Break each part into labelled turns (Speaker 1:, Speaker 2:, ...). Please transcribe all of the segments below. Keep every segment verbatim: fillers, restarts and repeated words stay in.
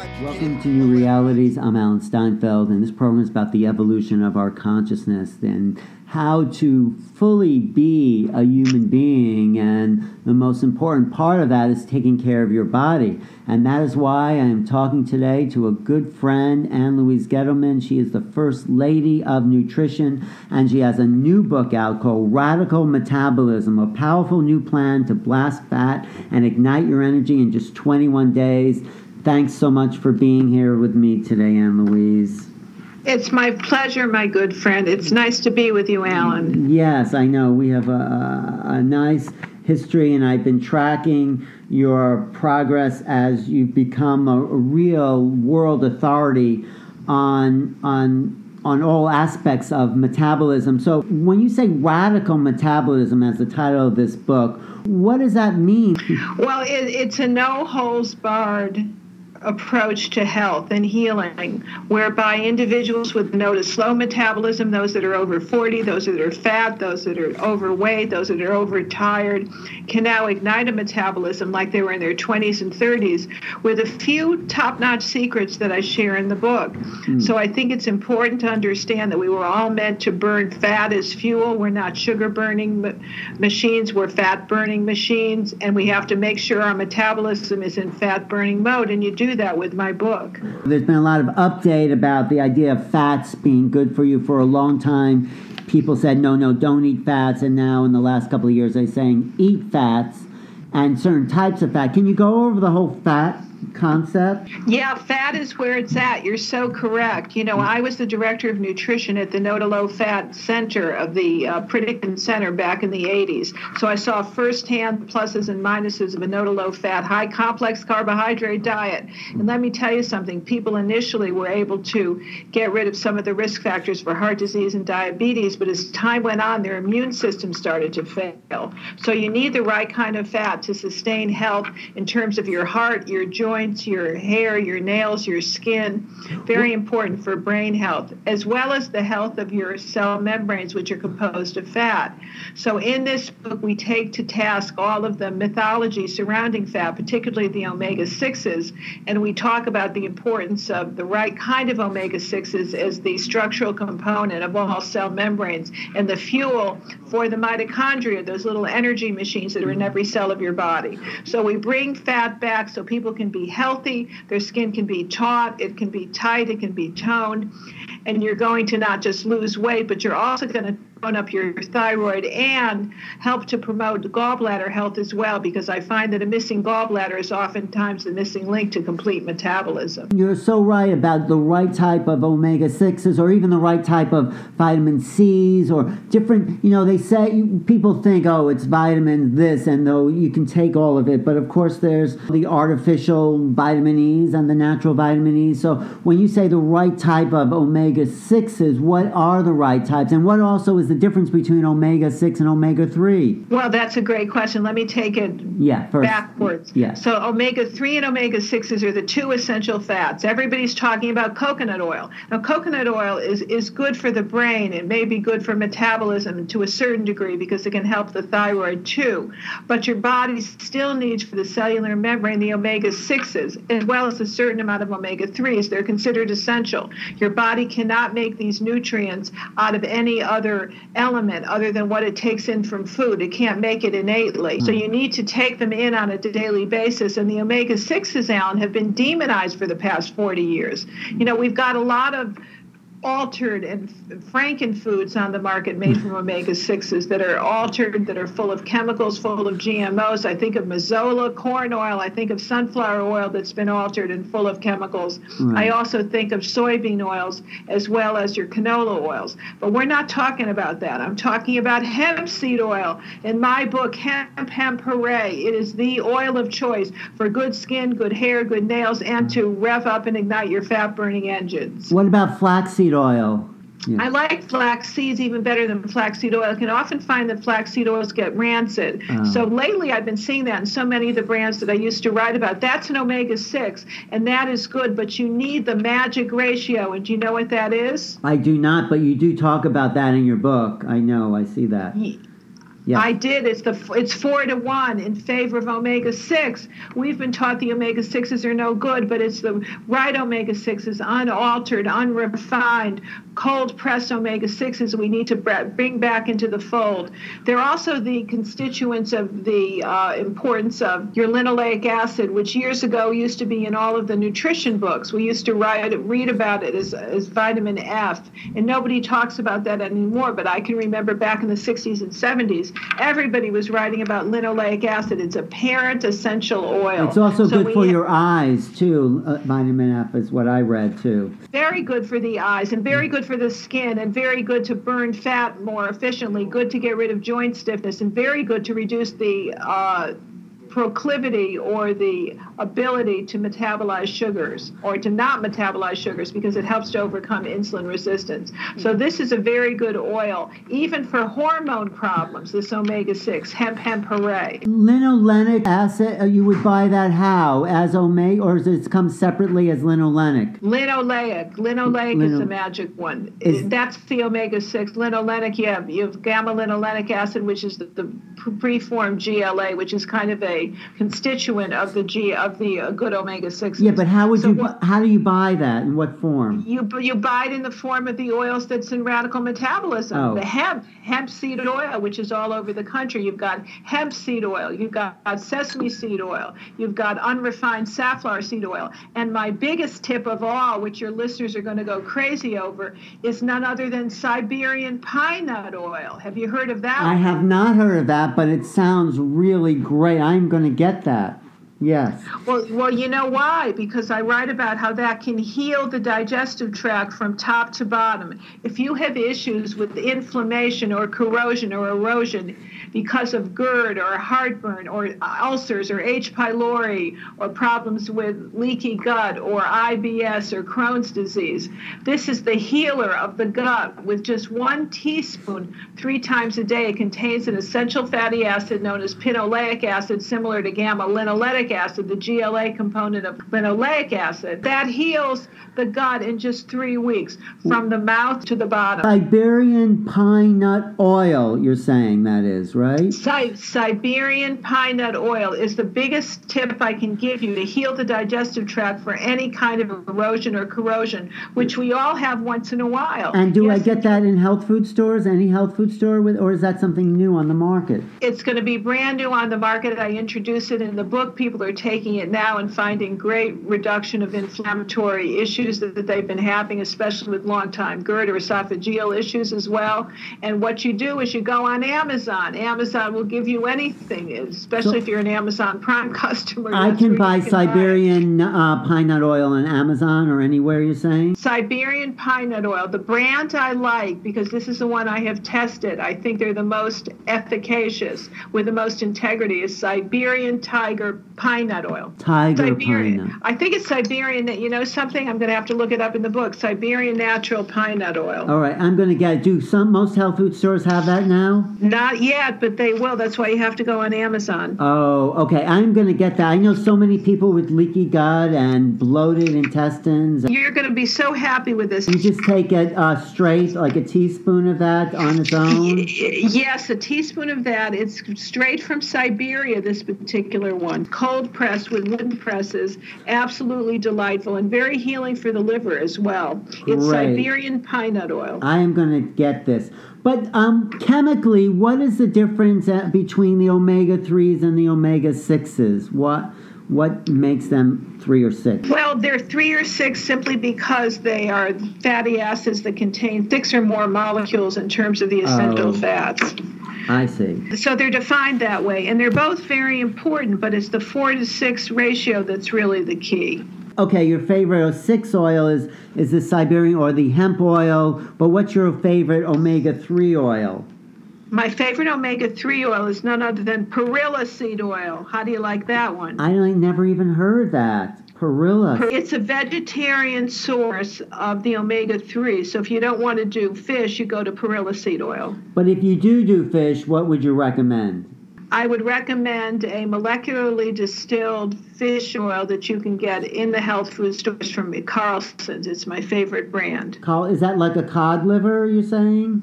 Speaker 1: Welcome to New Realities. I'm Alan Steinfeld, and this program is about the evolution of our consciousness and how to fully be a human being. And the most important part of that is taking care of your body. And that is why I am talking today to a good friend, Ann Louise Gettleman. She is the First Lady of Nutrition, and she has a new book out called Radical Metabolism, a powerful new plan to blast fat and ignite your energy in just twenty-one days. Thanks so much for being here with me today, Ann Louise.
Speaker 2: It's my pleasure, my good friend. It's nice to be with you, Alan.
Speaker 1: Yes, I know. We have a, a nice history, and I've been tracking your progress as you've become a, a real world authority on on on all aspects of metabolism. So when you say radical metabolism as the title of this book, what does that mean?
Speaker 2: Well, it, it's a no-holds-barred approach to health and healing, whereby individuals with notice slow metabolism, those that are over forty, those that are fat, those that are overweight, those that are overtired, can now ignite a metabolism like they were in their twenties and thirties with a few top-notch secrets that I share in the book. Mm. So I think it's important to understand that we were all meant to burn fat as fuel. We're not sugar-burning ma- machines, we're fat-burning machines, and we have to make sure our metabolism is in fat-burning mode, and you do that with my book.
Speaker 1: There's been a lot of update about the idea of fats being good for you. For a long time, people said, no, no, don't eat fats. And now in the last couple of years, they're saying eat fats and certain types of fat. Can you go over the whole fat concept?
Speaker 2: Yeah, fat is where it's at. You're so correct. You know, I was the director of nutrition at the No to Low Fat Center of the uh, Pritikin Center back in the eighties. So I saw firsthand pluses and minuses of a no to low fat, high complex carbohydrate diet. And let me tell you something, people initially were able to get rid of some of the risk factors for heart disease and diabetes, but as time went on, their immune system started to fail. So you need the right kind of fat to sustain health in terms of your heart, your joints, your hair, your nails, your skin. Very important for brain health, as well as the health of your cell membranes, which are composed of fat. So in this book, we take to task all of the mythology surrounding fat, particularly the omega sixes, and we talk about the importance of the right kind of omega sixes as the structural component of all cell membranes and the fuel for the mitochondria, those little energy machines that are in every cell of your body. So we bring fat back so people can be healthy, their skin can be taut, it can be tight, it can be toned, and you're going to not just lose weight, but you're also going to tone up your thyroid and help to promote gallbladder health as well, because I find that a missing gallbladder is oftentimes the missing link to complete metabolism.
Speaker 1: You're so right about the right type of omega sixes, or even the right type of vitamin C's, or different, you know, they say, people think, oh, it's vitamin this, and though you can take all of it, but of course there's the artificial vitamin E's and the natural vitamin E's. So when you say the right type of omega sixes, what are the right types, and what also is the difference between omega six and omega three?
Speaker 2: Well, that's a great question. Let me take it
Speaker 1: yeah, first.
Speaker 2: backwards.
Speaker 1: Yeah.
Speaker 2: So omega three and omega sixes are the two essential fats. Everybody's talking about coconut oil. Now, coconut oil is, is good for the brain. It may be good for metabolism to a certain degree because it can help the thyroid too. But your body still needs for the cellular membrane the omega sixes, as well as a certain amount of omega threes. They're considered essential. Your body cannot make these nutrients out of any other element other than what it takes in from food. It can't make it innately. So you need to take them in on a daily basis. And the omega sixes, Alan, have been demonized for the past forty years. You know, we've got a lot of altered and franken foods on the market made from omega sixes that are altered, that are full of chemicals, full of G M Os. I think of Mazola corn oil. I think of sunflower oil that's been altered and full of chemicals. Right. I also think of soybean oils as well as your canola oils. But we're not talking about that. I'm talking about hemp seed oil. In my book, Hemp, Hemp, Hooray, it is the oil of choice for good skin, good hair, good nails, and to rev up and ignite your fat-burning engines.
Speaker 1: What about flaxseed oil?
Speaker 2: Yeah. I like flax seeds even better than flaxseed oil. I can often find that flaxseed oils get rancid. Oh. So lately I've been seeing that in so many of the brands that I used to write about. That's an omega six, and that is good, but you need the magic ratio. And do you know what that is?
Speaker 1: I do not, but you do talk about that in your book. I know, I see that.
Speaker 2: Yeah.
Speaker 1: Yeah.
Speaker 2: I did. It's the it's four to one in favor of omega six. We've been taught the omega sixes are no good, but it's the right omega sixes, unaltered, unrefined, cold pressed omega sixes we need to bring back into the fold. They're also the constituents of the uh, importance of your linoleic acid, which years ago used to be in all of the nutrition books. We used to write read about it as as vitamin F, and nobody talks about that anymore. But I can remember back in the sixties and seventies. Everybody was writing about linoleic acid. It's a parent essential oil.
Speaker 1: It's also
Speaker 2: so
Speaker 1: good for your eyes, too. Uh, vitamin F is what I read, too.
Speaker 2: Very good for the eyes and very good for the skin and very good to burn fat more efficiently, good to get rid of joint stiffness, and very good to reduce the uh, proclivity or the ability to metabolize sugars or to not metabolize sugars because it helps to overcome insulin resistance. So this is a very good oil, even for hormone problems, this omega six, hemp, hemp, hooray.
Speaker 1: Linolenic acid, uh, you would buy that how? As omega, or does it come separately as linolenic?
Speaker 2: Linoleic. Linoleic
Speaker 1: Lino-
Speaker 2: is the magic one.
Speaker 1: Is-
Speaker 2: That's the omega six. Linolenic, yeah, you have gamma linolenic acid, which is the, the preformed G L A, which is kind of a constituent of the G of the uh, good omega six.
Speaker 1: Yeah, but how would
Speaker 2: so
Speaker 1: you?
Speaker 2: what,
Speaker 1: How do you buy that? In what form?
Speaker 2: You you buy it in the form of the oils that's in radical metabolism.
Speaker 1: Oh.
Speaker 2: The hemp hemp seed oil, which is all over the country. You've got hemp seed oil. You've got sesame seed oil. You've got unrefined safflower seed oil. And my biggest tip of all, which your listeners are going to go crazy over, is none other than Siberian pine nut oil. Have you heard of that?
Speaker 1: I have not heard of that, but it sounds really great. I'm going to get that. Yes.
Speaker 2: Well, well, you know why? Because I write about how that can heal the digestive tract from top to bottom. If you have issues with inflammation or corrosion or erosion because of GERD or heartburn or ulcers or H. pylori or problems with leaky gut or I B S or Crohn's disease, this is the healer of the gut. With just one teaspoon three times a day, it contains an essential fatty acid known as pinoleic acid, similar to gamma linolenic acid, the G L A component of linoleic acid, that heals the gut in just three weeks from the mouth to the bottom.
Speaker 1: Siberian pine nut oil, you're saying that is, right?
Speaker 2: Si- Siberian pine nut oil is the biggest tip I can give you to heal the digestive tract for any kind of erosion or corrosion, which we all have once in a while.
Speaker 1: And do
Speaker 2: Yes,
Speaker 1: I get that in health food stores, any health food store, with, or is that something new on the market?
Speaker 2: It's going to be brand new on the market. I introduce it in the book. People are taking it now and finding great reduction of inflammatory issues that, that they've been having, especially with long-time GERD or esophageal issues as well. And what you do is you go on Amazon. Amazon will give you anything, especially
Speaker 1: So-
Speaker 2: if you're an Amazon Prime customer.
Speaker 1: I
Speaker 2: That's
Speaker 1: can
Speaker 2: where
Speaker 1: buy
Speaker 2: you can buy it.
Speaker 1: Siberian uh, pine nut oil on Amazon or anywhere, you're saying?
Speaker 2: Siberian pine nut oil. The brand I like, because this is the one I have tested, I think they're the most efficacious with the most integrity, is Siberian tiger pine nut oil.
Speaker 1: Tiger
Speaker 2: Siberian.
Speaker 1: pine nut.
Speaker 2: I think it's Siberian. You know something? I'm going to have to look it up in the book. Siberian natural pine nut oil.
Speaker 1: All right, I'm going to get it. Do some, most health food stores have that now?
Speaker 2: Not yet, but they will. That's why you have to go on Amazon.
Speaker 1: Oh, okay. I'm going to get that. I know so many people with leaky gut and bloated intestines.
Speaker 2: You're going to be so happy with this.
Speaker 1: You just take it uh, straight, like a teaspoon of that on its own?
Speaker 2: Yes, a teaspoon of that. It's straight from Siberia, this particular one. Cold pressed with wooden presses. Absolutely delightful and very healing for the liver as well. It's
Speaker 1: Great.
Speaker 2: Siberian pine nut oil.
Speaker 1: I am going to get this. But um, chemically, what is the difference uh, between the omega threes and the omega sixes? What what makes them three or six?
Speaker 2: Well, they're three or six simply because they are fatty acids that contain six or more molecules in terms of the essential
Speaker 1: Oh.
Speaker 2: fats.
Speaker 1: I see.
Speaker 2: So they're defined that way, and they're both very important, but it's the four to six ratio that's really the key.
Speaker 1: Okay, your favorite six oil is, is the Siberian or the hemp oil, but what's your favorite omega three oil?
Speaker 2: My favorite omega three oil is none other than perilla seed oil. How do you like that one?
Speaker 1: I never even heard that. Perilla.
Speaker 2: It's a vegetarian source of the omega three. So if you don't want to do fish, you go to perilla seed oil.
Speaker 1: But if you do do fish, what would you recommend?
Speaker 2: I would recommend a molecularly distilled fish oil that you can get in the health food stores from Carlson's. It's my favorite brand.
Speaker 1: Call, is that like a cod liver, you're saying?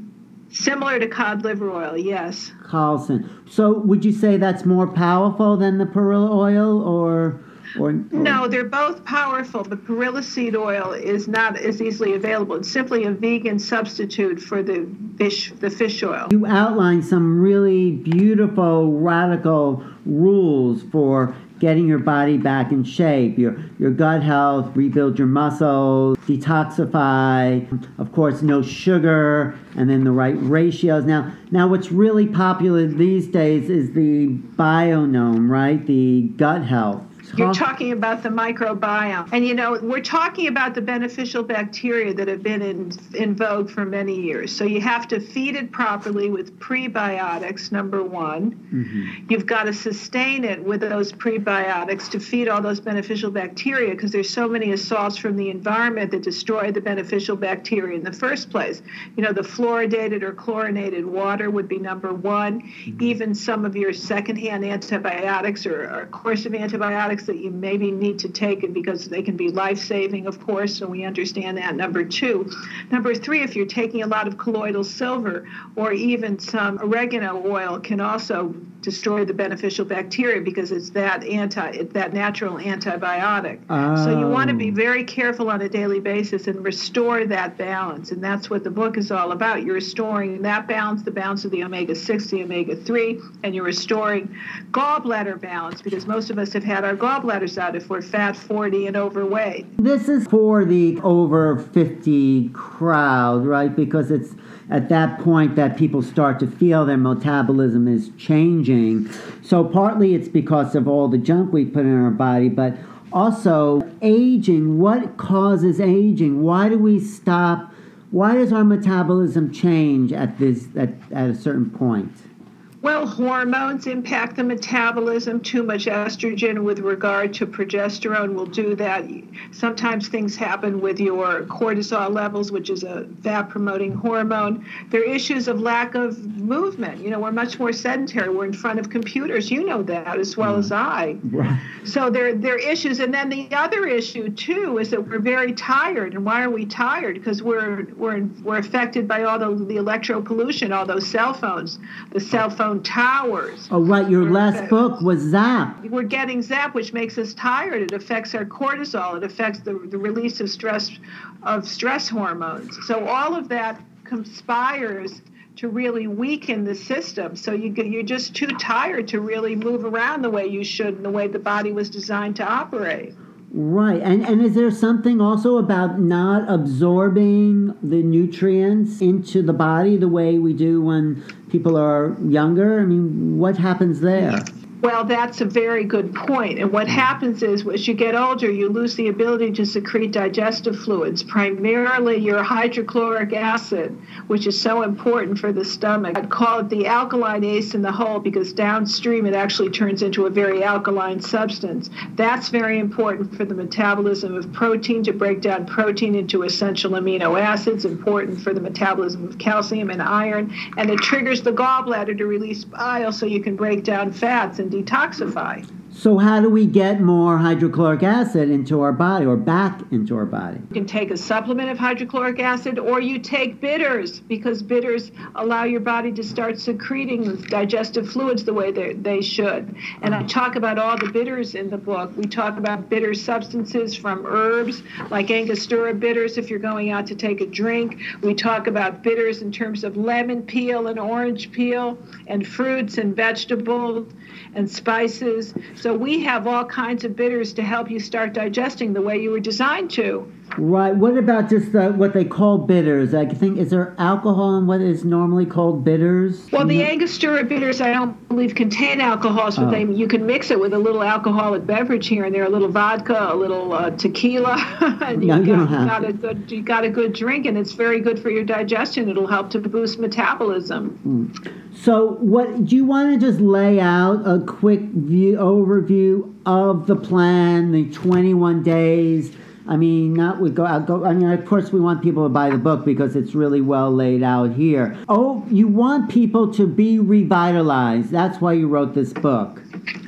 Speaker 2: Similar to cod liver oil, yes.
Speaker 1: Colocin. So would you say that's more powerful than the perilla oil, or, or, or?
Speaker 2: No, they're both powerful, but perilla seed oil is not as easily available. It's simply a vegan substitute for the fish, the fish oil.
Speaker 1: You outlined some really beautiful, radical rules for getting your body back in shape, your your gut health, rebuild your muscles, detoxify, of course, no sugar, and then the right ratios. Now, now what's really popular these days is the Bionome, right? The gut health.
Speaker 2: You're talking about the microbiome. And, you know, we're talking about the beneficial bacteria that have been in, in vogue for many years. So you have to feed it properly with prebiotics, number one. Mm-hmm. You've got to sustain it with those prebiotics to feed all those beneficial bacteria, because there's so many assaults from the environment that destroy the beneficial bacteria in the first place. You know, the fluoridated or chlorinated water would be number one. Mm-hmm. Even some of your secondhand antibiotics or, or course of antibiotics that you maybe need to take it because they can be life-saving, of course, so we understand that. Number two. Number three, if you're taking a lot of colloidal silver or even some oregano oil, can also destroy the beneficial bacteria because it's that anti, it's that natural antibiotic. Oh. So you want to be very careful on a daily basis and restore that balance, and that's what the book is all about. You're restoring that balance, the balance of the omega six, the omega three, and you're restoring gallbladder balance, because most of us have had our gallbladders out if we're fat, forty, and overweight.
Speaker 1: This is for the over fifty crowd, right? Because it's at that point that people start to feel their metabolism is changing. So partly it's because of all the junk we put in our body, but also aging. What causes aging? Why do we stop? Why does our metabolism change at this at, at a certain point?
Speaker 2: Well, hormones impact the metabolism. Too much estrogen with regard to progesterone will do that. Sometimes things happen with your cortisol levels, which is a fat-promoting hormone. There are issues of lack of movement. You know, we're much more sedentary. We're in front of computers. You know that as well as I. Right. So there, there are issues. And then the other issue, too, is that we're very tired. And why are we tired? Because we're, we're, we're affected by all the, the electro pollution, all those cell phones, the cell phone towers.
Speaker 1: Oh, right. Your we're, last book was zapped.
Speaker 2: We're getting zapped, which makes us tired. It affects our cortisol. It affects the, the release of stress of stress hormones. So all of that conspires to really weaken the system. So you get, you're just too tired to really move around the way you should and the way the body was designed to operate.
Speaker 1: Right. And and is there something also about not absorbing the nutrients into the body the way we do when people are younger? I mean, what happens there?
Speaker 2: Well, that's a very good point. And what happens is, as you get older, you lose the ability to secrete digestive fluids, primarily your hydrochloric acid, which is so important for the stomach. I'd call it the alkaline ace in the hole, because downstream it actually turns into a very alkaline substance. That's very important for the metabolism of protein, to break down protein into essential amino acids, important for the metabolism of calcium and iron, and it triggers the gallbladder to release bile so you can break down fats and detoxify.
Speaker 1: So how do we get more hydrochloric acid into our body, or back into our body?
Speaker 2: You can take a supplement of hydrochloric acid, or you take bitters, because bitters allow your body to start secreting digestive fluids the way they should. And I talk about all the bitters in the book. We talk about bitter substances from herbs, like Angostura bitters if you're going out to take a drink. We talk about bitters in terms of lemon peel and orange peel, and fruits and vegetables and spices. So we have all kinds of bitters to help you start digesting the way you were designed to.
Speaker 1: Right. What about just the, what they call bitters? I think, is there alcohol in what is normally called bitters?
Speaker 2: Well, the Angostura bitters, I don't believe contain alcohols, but oh. they, you can mix it with a little alcoholic beverage here and there, a little vodka, a little uh, tequila, and
Speaker 1: no,
Speaker 2: you,
Speaker 1: you,
Speaker 2: got,
Speaker 1: don't have
Speaker 2: you, got a good, you got a good drink, and it's very good for your digestion. It'll help to boost metabolism.
Speaker 1: Mm. So what do you want to just lay out a quick view overview of the plan, the twenty-one days? I mean, not we go out. Go. I mean, of course, we want people to buy the book because it's really well laid out here. Oh, you want people to be revitalized. That's why you wrote this book.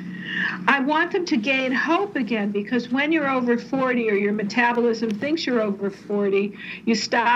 Speaker 2: I want them to gain hope again, because when you're over forty, or your metabolism thinks you're over forty, you stop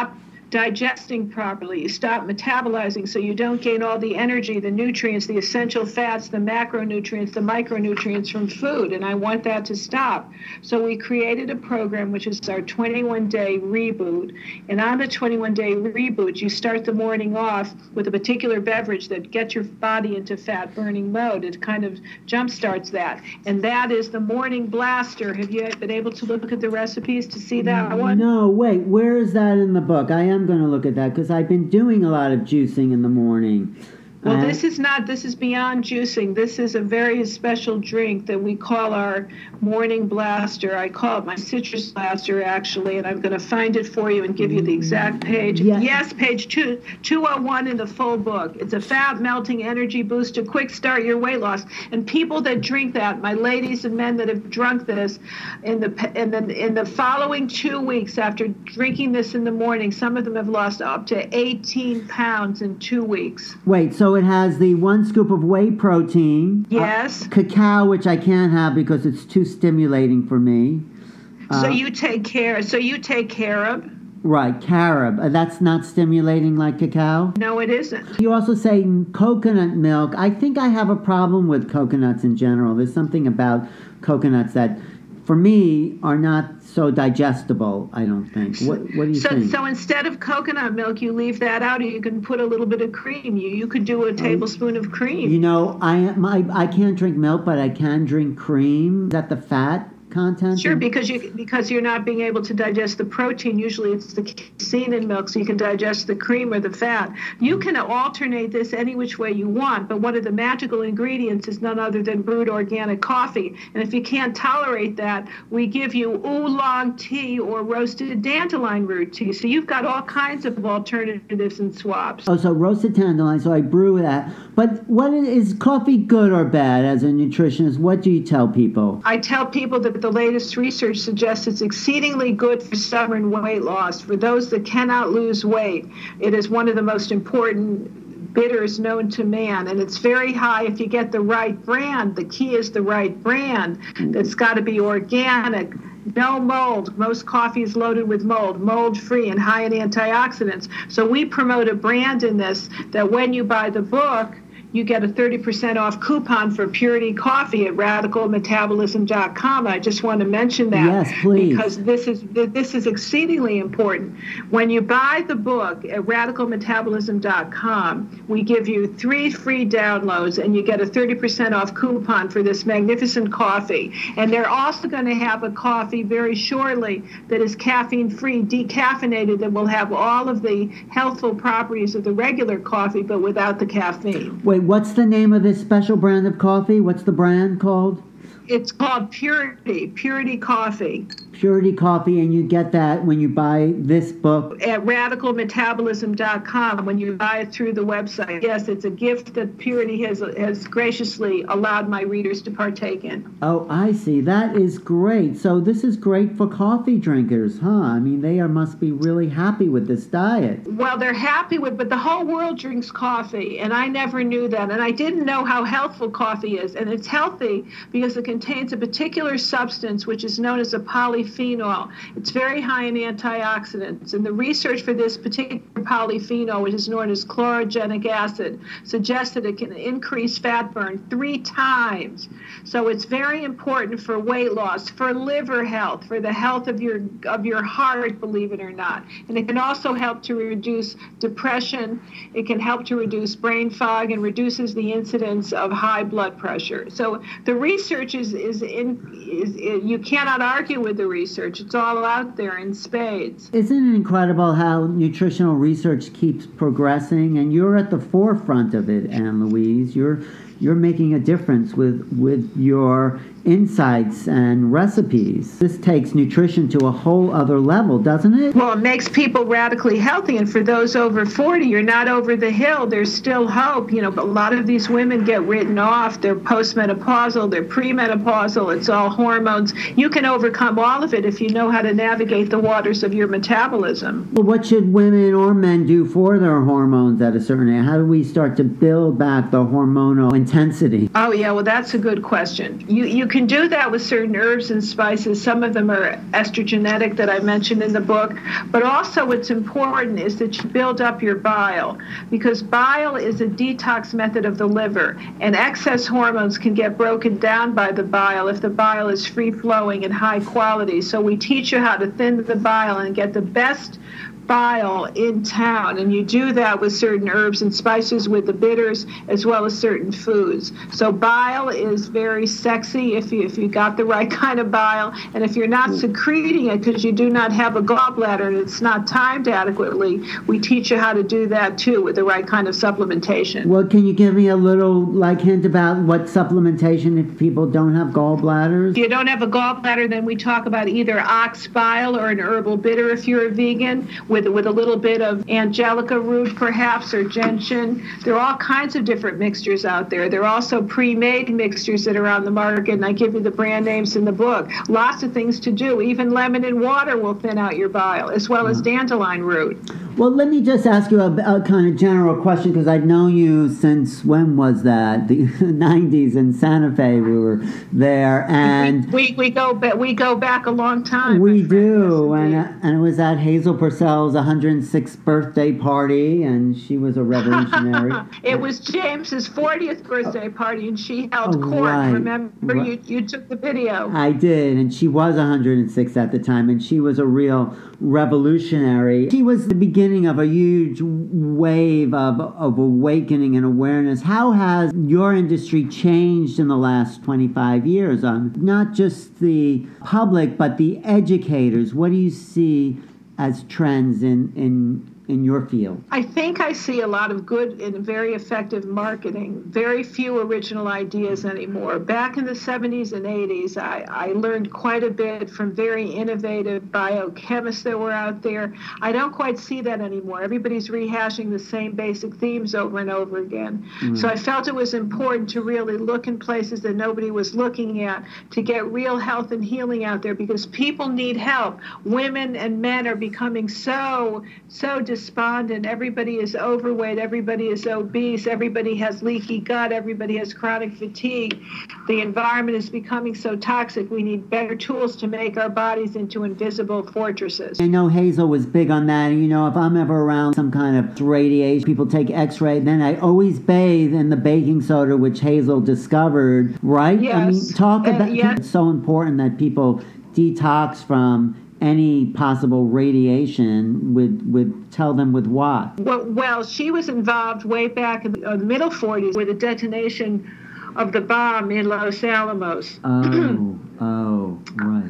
Speaker 2: digesting properly. You stop metabolizing, so you don't gain all the energy, the nutrients, the essential fats, the macronutrients, the micronutrients from food. And I want that to stop. So we created a program, which is our twenty-one day reboot. And on the twenty-one day reboot, you start the morning off with a particular beverage that gets your body into fat burning mode. It kind of jumpstarts that. And that is the Morning Blaster. Have you been able to look at the recipes to see that one?
Speaker 1: No, wait, where is that in the book? I am going to look at that because I've been doing a lot of juicing in the morning.
Speaker 2: Well,
Speaker 1: uh,
Speaker 2: this is not, this is beyond juicing. This is a very special drink that we call our Morning Blaster. I call it my Citrus Blaster, actually, and I'm going to find it for you and give you the exact page.
Speaker 1: Yeah.
Speaker 2: Yes, page two, two oh one in the full book. It's a fat-melting energy booster, quick start your weight loss. And people that drink that, my ladies and men that have drunk this, in the, in the, in the following two weeks after drinking this in the morning, some of them have lost up to eighteen pounds in two weeks.
Speaker 1: Wait, so it has the one scoop of whey protein.
Speaker 2: Yes.
Speaker 1: Uh, cacao, which I can't have because it's too stimulating for me. Uh,
Speaker 2: So you take care. So you take carob.
Speaker 1: Right, carob. Uh, that's not stimulating like cacao?
Speaker 2: No, it isn't.
Speaker 1: You also say coconut milk. I think I have a problem with coconuts in general. There's something about coconuts that, for me, are not so digestible, I don't think. What, what do you
Speaker 2: so,
Speaker 1: think?
Speaker 2: So instead of coconut milk, you leave that out, or you can put a little bit of cream. You you could do a tablespoon of cream.
Speaker 1: You know, I my I can't drink milk, but I can drink cream. Is that the fat content?
Speaker 2: Sure, because you because you're not being able to digest the protein. Usually it's the casein in milk, so you can digest the cream or the fat. You can alternate this any which way you want, but one of the magical ingredients is none other than brewed organic coffee. And if you can't tolerate that, we give you oolong tea or roasted dandelion root tea. So you've got all kinds of alternatives and swaps.
Speaker 1: Oh, so roasted dandelion, so I brew that. But what is, is coffee good or bad as a nutritionist? What do you tell people?
Speaker 2: I tell people that the latest research suggests it's exceedingly good for stubborn weight loss. For those that cannot lose weight, it is one of the most important bitters known to man, and it's very high if you get the right brand. The key is the right brand. That's got to be organic, no mold. Most coffee is loaded with mold, mold-free and high in antioxidants. So we promote a brand in this that when you buy the book, you get a thirty percent off coupon for Purity Coffee at radical metabolism dot com. I just want to mention that.
Speaker 1: Yes, please.
Speaker 2: Because this is this is exceedingly important. When you buy the book at radical metabolism dot com, we give you three free downloads, and you get a thirty percent off coupon for this magnificent coffee. And they're also going to have a coffee very shortly that is caffeine-free, decaffeinated, that will have all of the healthful properties of the regular coffee, but without the caffeine.
Speaker 1: Wait, what's the name of this special brand of coffee? What's the brand called?
Speaker 2: It's called Purity, Purity Coffee.
Speaker 1: Purity Coffee, and you get that when you buy this book?
Speaker 2: At radical metabolism dot com, when you buy it through the website. Yes, it's a gift that Purity has has graciously allowed my readers to partake in.
Speaker 1: Oh, I see. That is great. So this is great for coffee drinkers, huh? I mean, they are must be really happy with this diet.
Speaker 2: Well, they're happy with, but the whole world drinks coffee, and I never knew that. And I didn't know how healthful coffee is. And it's healthy because it contains a particular substance which is known as a polyphenol. It's very high in antioxidants, and the research for this particular polyphenol, which is known as chlorogenic acid, suggests that it can increase fat burn three times. So it's very important for weight loss, for liver health, for the health of your of your heart, believe it or not. And it can also help to reduce depression. It can help to reduce brain fog and reduces the incidence of high blood pressure. So the research is is in is, is you cannot argue with the research. It's all out there in spades.
Speaker 1: Isn't it incredible how nutritional research keeps progressing, and you're at the forefront of it, Ann Louise. You're you're making a difference with with your insights and recipes. This takes nutrition to a whole other level, doesn't it?
Speaker 2: Well, it makes people radically healthy, and for those over forty, you're not over the hill. There's still hope. You know, but a lot of these women get written off. They're postmenopausal, they're premenopausal. menopausal, it's all hormones. You can overcome all of it if you know how to navigate the waters of your metabolism.
Speaker 1: Well, what should women or men do for their hormones at a certain age? How do we start to build back the hormonal intensity?
Speaker 2: Oh, yeah, well, that's a good question. You, you can do that with certain herbs and spices. Some of them are estrogenic that I mentioned in the book. But also what's important is that you build up your bile, because bile is a detox method of the liver, and excess hormones can get broken down by the bile if the bile is free-flowing and high quality. So we teach you how to thin the bile and get the best bile in town, and you do that with certain herbs and spices, with the bitters, as well as certain foods. So bile is very sexy if you if you got the right kind of bile, and if you're not secreting it because you do not have a gallbladder and it's not timed adequately, we teach you how to do that too with the right kind of supplementation.
Speaker 1: Well, can you give me a little like hint about what supplementation if people don't have gallbladders?
Speaker 2: If you don't have a gallbladder, then we talk about either ox bile or an herbal bitter if you're a vegan, with with a little bit of angelica root perhaps, or gentian. There are all kinds of different mixtures out there. There are also pre-made mixtures that are on the market, and I give you the brand names in the book. Lots of things to do. Even lemon and water will thin out your bile, as well as dandelion root.
Speaker 1: Well, let me just ask you a, a kind of general question, because I've known you since, when was that? The nineties in Santa Fe. We were there, and
Speaker 2: we we, we go back we go back a long time.
Speaker 1: We do, and and it was at Hazel Purcell's one hundred sixth birthday party, and she was a revolutionary.
Speaker 2: It was James's fortieth birthday party, and she held
Speaker 1: oh,
Speaker 2: court.
Speaker 1: Right.
Speaker 2: Remember,
Speaker 1: right.
Speaker 2: you you took the video.
Speaker 1: I did, and she was one hundred six at the time, and she was a real revolutionary. She was the beginning of a huge wave of, of awakening and awareness. How has your industry changed in the last twenty-five years? Um, not just the public, but the educators. What do you see as trends in, in in your field?
Speaker 2: I think I see a lot of good and very effective marketing. Very few original ideas anymore. Back in the seventies and eighties, I, I learned quite a bit from very innovative biochemists that were out there. I don't quite see that anymore. Everybody's rehashing the same basic themes over and over again. Mm. So I felt it was important to really look in places that nobody was looking at, to get real health and healing out there, because people need help. Women and men are becoming so, so despondent. Everybody is overweight. Everybody is obese. Everybody has leaky gut. Everybody has chronic fatigue. The environment is becoming so toxic. We need better tools to make our bodies into invisible fortresses.
Speaker 1: I know Hazel was big on that. You know, if I'm ever around some kind of radiation, people take x-ray, then I always bathe in the baking soda, which Hazel discovered, right?
Speaker 2: Yes.
Speaker 1: I mean, talk
Speaker 2: Uh,
Speaker 1: about
Speaker 2: yes.
Speaker 1: It's so important that people detox from any possible radiation. With with tell them with what?
Speaker 2: Well, well, she was involved way back in the, uh, the middle forties with the detonation of the bomb in Los Alamos.
Speaker 1: Oh, oh, right.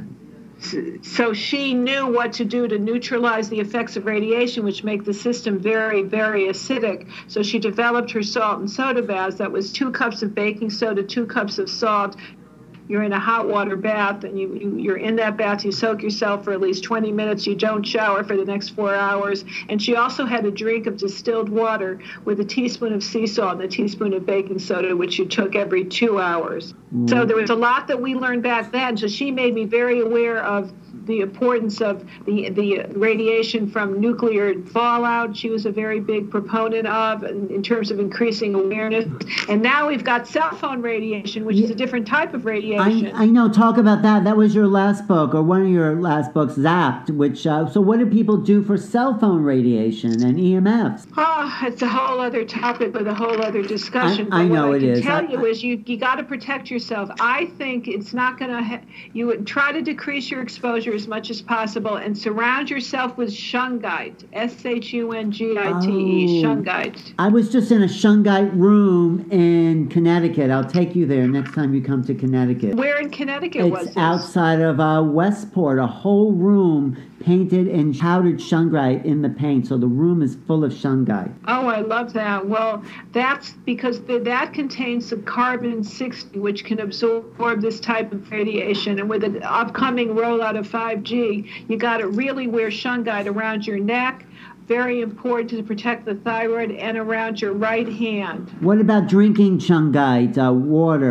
Speaker 2: So she knew what to do to neutralize the effects of radiation, which make the system very, very acidic. So she developed her salt and soda baths. That was two cups of baking soda, two cups of salt. You're in a hot water bath, and you, you, you're in that bath. You soak yourself for at least twenty minutes. You don't shower for the next four hours. And she also had a drink of distilled water with a teaspoon of sea salt and a teaspoon of baking soda, which you took every two hours. Mm. So there was a lot that we learned back then. So she made me very aware of the importance of the the radiation from nuclear fallout. She was a very big proponent of in, in terms of increasing awareness. And now we've got cell phone radiation, which yeah. is a different type of radiation.
Speaker 1: I, I know. Talk about that. That was your last book, or one of your last books, Zapped. Which uh, so what do people do for cell phone radiation and E M Fs?
Speaker 2: Oh, it's a whole other topic with a whole other discussion.
Speaker 1: I, I know
Speaker 2: what
Speaker 1: it
Speaker 2: I can
Speaker 1: is.
Speaker 2: tell
Speaker 1: I,
Speaker 2: you is you you got to protect yourself. I think it's not going to. Ha- you would try to decrease your exposure as much as possible, and surround yourself with shungite, S H U N G I T E,
Speaker 1: oh,
Speaker 2: shungite.
Speaker 1: I was just in a shungite room in Connecticut. I'll take you there next time you come to Connecticut.
Speaker 2: Where in Connecticut
Speaker 1: it's
Speaker 2: was this?
Speaker 1: It's outside of uh, Westport, a whole room painted in powdered shungite in the paint, so the room is full of shungite.
Speaker 2: Oh, I love that. Well, that's because the, that contains the carbon sixty, which can absorb this type of radiation. And with the upcoming rollout of five G, you got to really wear shungite around your neck. Very important to protect the thyroid, and around your right hand.
Speaker 1: What about drinking shungite, uh, water?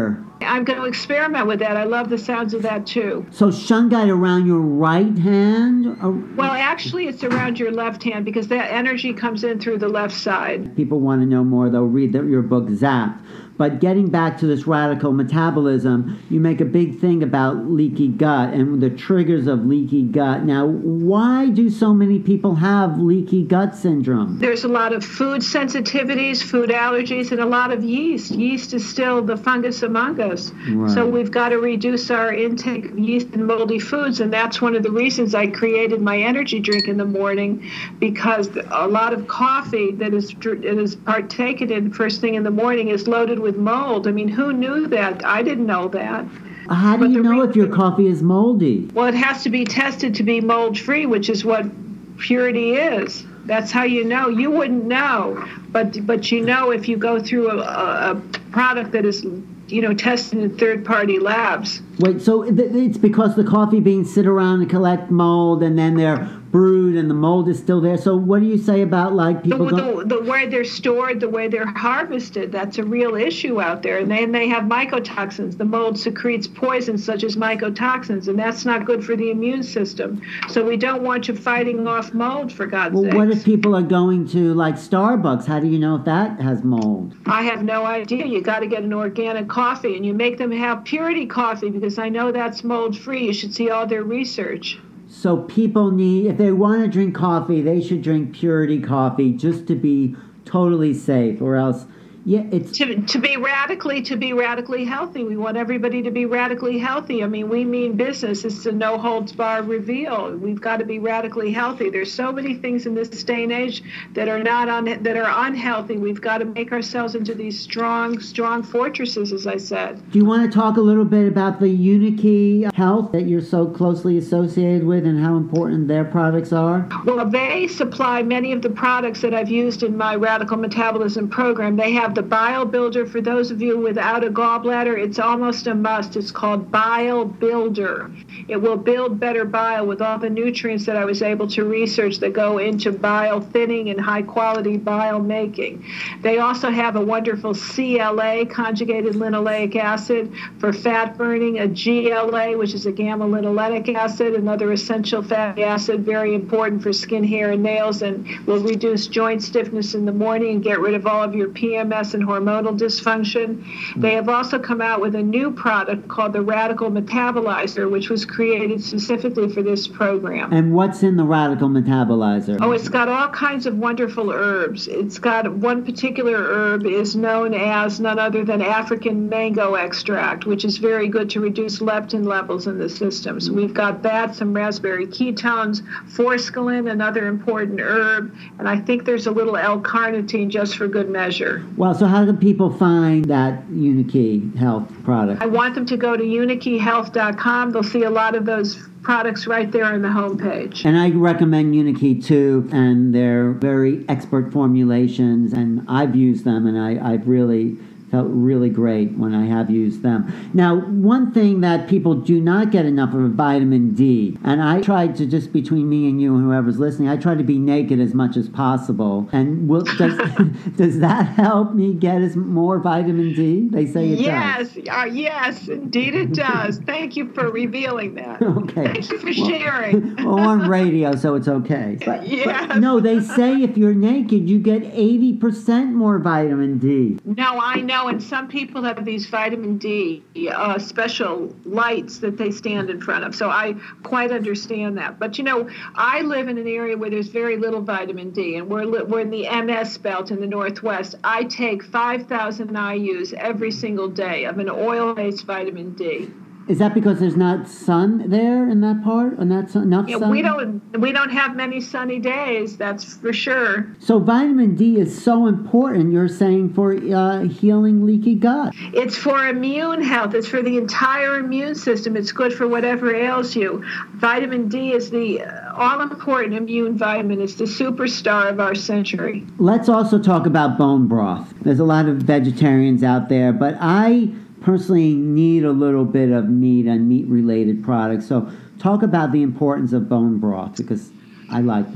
Speaker 2: I'm going to experiment with that. I love the sounds of that too.
Speaker 1: So shungite around your right hand? Or...
Speaker 2: Well, actually, it's around your left hand because that energy comes in through the left side.
Speaker 1: People want to know more, they'll read the, your book, Zapped. But getting back to this radical metabolism, you make a big thing about leaky gut and the triggers of leaky gut. Now, why do so many people have leaky gut syndrome?
Speaker 2: There's a lot of food sensitivities, food allergies, and a lot of yeast. Yeast is still the fungus among us. Right. So we've got to reduce our intake of yeast and moldy foods, and that's one of the reasons I created my energy drink in the morning, because a lot of coffee that is, that is partaken in first thing in the morning is loaded with with mold. I mean, who knew that? I didn't know that.
Speaker 1: How do but you know re- if your coffee is moldy?
Speaker 2: Well, it has to be tested to be mold-free, which is what purity is. That's how you know. You wouldn't know, but but you know if you go through a, a product that is, you know, tested in third-party labs.
Speaker 1: Wait, so it's because the coffee beans sit around and collect mold, and then they're brewed, and the mold is still there. So what do you say about, like, people
Speaker 2: the,
Speaker 1: go-
Speaker 2: the, the way they're stored, the way they're harvested? That's a real issue out there. And then they have mycotoxins. The mold secretes poisons such as mycotoxins, and that's not good for the immune system. So we don't want you fighting off mold, for God's sake.
Speaker 1: Well, what if people are going to, like, Starbucks? How do you know if that has mold?
Speaker 2: I have no idea. You got to get an organic coffee, and you make them have purity coffee, because I know that's mold-free. You should see all their research.
Speaker 1: So people need, if they want to drink coffee, they should drink purity coffee just to be totally safe, or else, yeah, it's...
Speaker 2: To, to be radically, to be radically healthy. We want everybody to be radically healthy. I mean, we mean business. It's a no-holds-barred reveal. We've got to be radically healthy. There's so many things in this day and age that are not un, that are unhealthy. We've got to make ourselves into these strong, strong fortresses, as I said.
Speaker 1: Do you want to talk a little bit about the Unikey Health that you're so closely associated with and how important their products are?
Speaker 2: Well, they supply many of the products that I've used in my Radical Metabolism program. They have the Bile Builder. For those of you without a gallbladder, it's almost a must. It's called Bile Builder. It will build better bile with all the nutrients that I was able to research that go into bile thinning and high-quality bile making. They also have a wonderful C L A, conjugated linoleic acid, for fat burning, a G L A, which is a gamma-linolenic acid, another essential fatty acid, very important for skin, hair, and nails, and will reduce joint stiffness in the morning and get rid of all of your P M S and hormonal dysfunction. They have also come out with a new product called the Radical Metabolizer, which was created specifically for this program.
Speaker 1: And what's in the Radical Metabolizer?
Speaker 2: Oh, it's got all kinds of wonderful herbs. It's got one particular herb is known as none other than African mango extract, which is very good to reduce leptin levels in the system. So we've got that, some raspberry ketones, forskolin, another important herb, and I think there's a little L-carnitine just for good measure.
Speaker 1: Well, so how can people find that Unikey Health product?
Speaker 2: I want them to go to unikey health dot com. They'll see a lot of those products right there on the homepage.
Speaker 1: And I recommend Unikey too, and they're very expert formulations, and I've used them, and I, I've really felt really great when I have used them. Now, one thing that people do not get enough of is vitamin D. And I tried to, just between me and you and whoever's listening, I try to be naked as much as possible. And will, does, does that help me get as more vitamin D? They say it
Speaker 2: yes,
Speaker 1: does.
Speaker 2: Uh, yes, indeed it does. Thank you for revealing that.
Speaker 1: Okay.
Speaker 2: Thank you for
Speaker 1: well,
Speaker 2: sharing.
Speaker 1: Well, on radio, so it's okay. But,
Speaker 2: yes.
Speaker 1: but no, they say if you're naked, you get eighty percent more vitamin D.
Speaker 2: No, I know. And some people have these vitamin D uh, special lights that they stand in front of. So I quite understand that. But, you know, I live in an area where there's very little vitamin D, and we're, li- we're in the M S belt in the Northwest. I take five thousand I U's every single day of an oil-based vitamin D.
Speaker 1: Is that because there's not sun there in that part? And that's enough
Speaker 2: yeah,
Speaker 1: sun?
Speaker 2: We don't, we don't have many sunny days, that's for sure.
Speaker 1: So vitamin D is so important, you're saying, for uh, healing leaky gut.
Speaker 2: It's for immune health. It's for the entire immune system. It's good for whatever ails you. Vitamin D is the all-important immune vitamin. It's the superstar of our century.
Speaker 1: Let's also talk about bone broth. There's a lot of vegetarians out there, but I personally need a little bit of meat and meat-related products. So talk about the importance of bone broth, because I like that.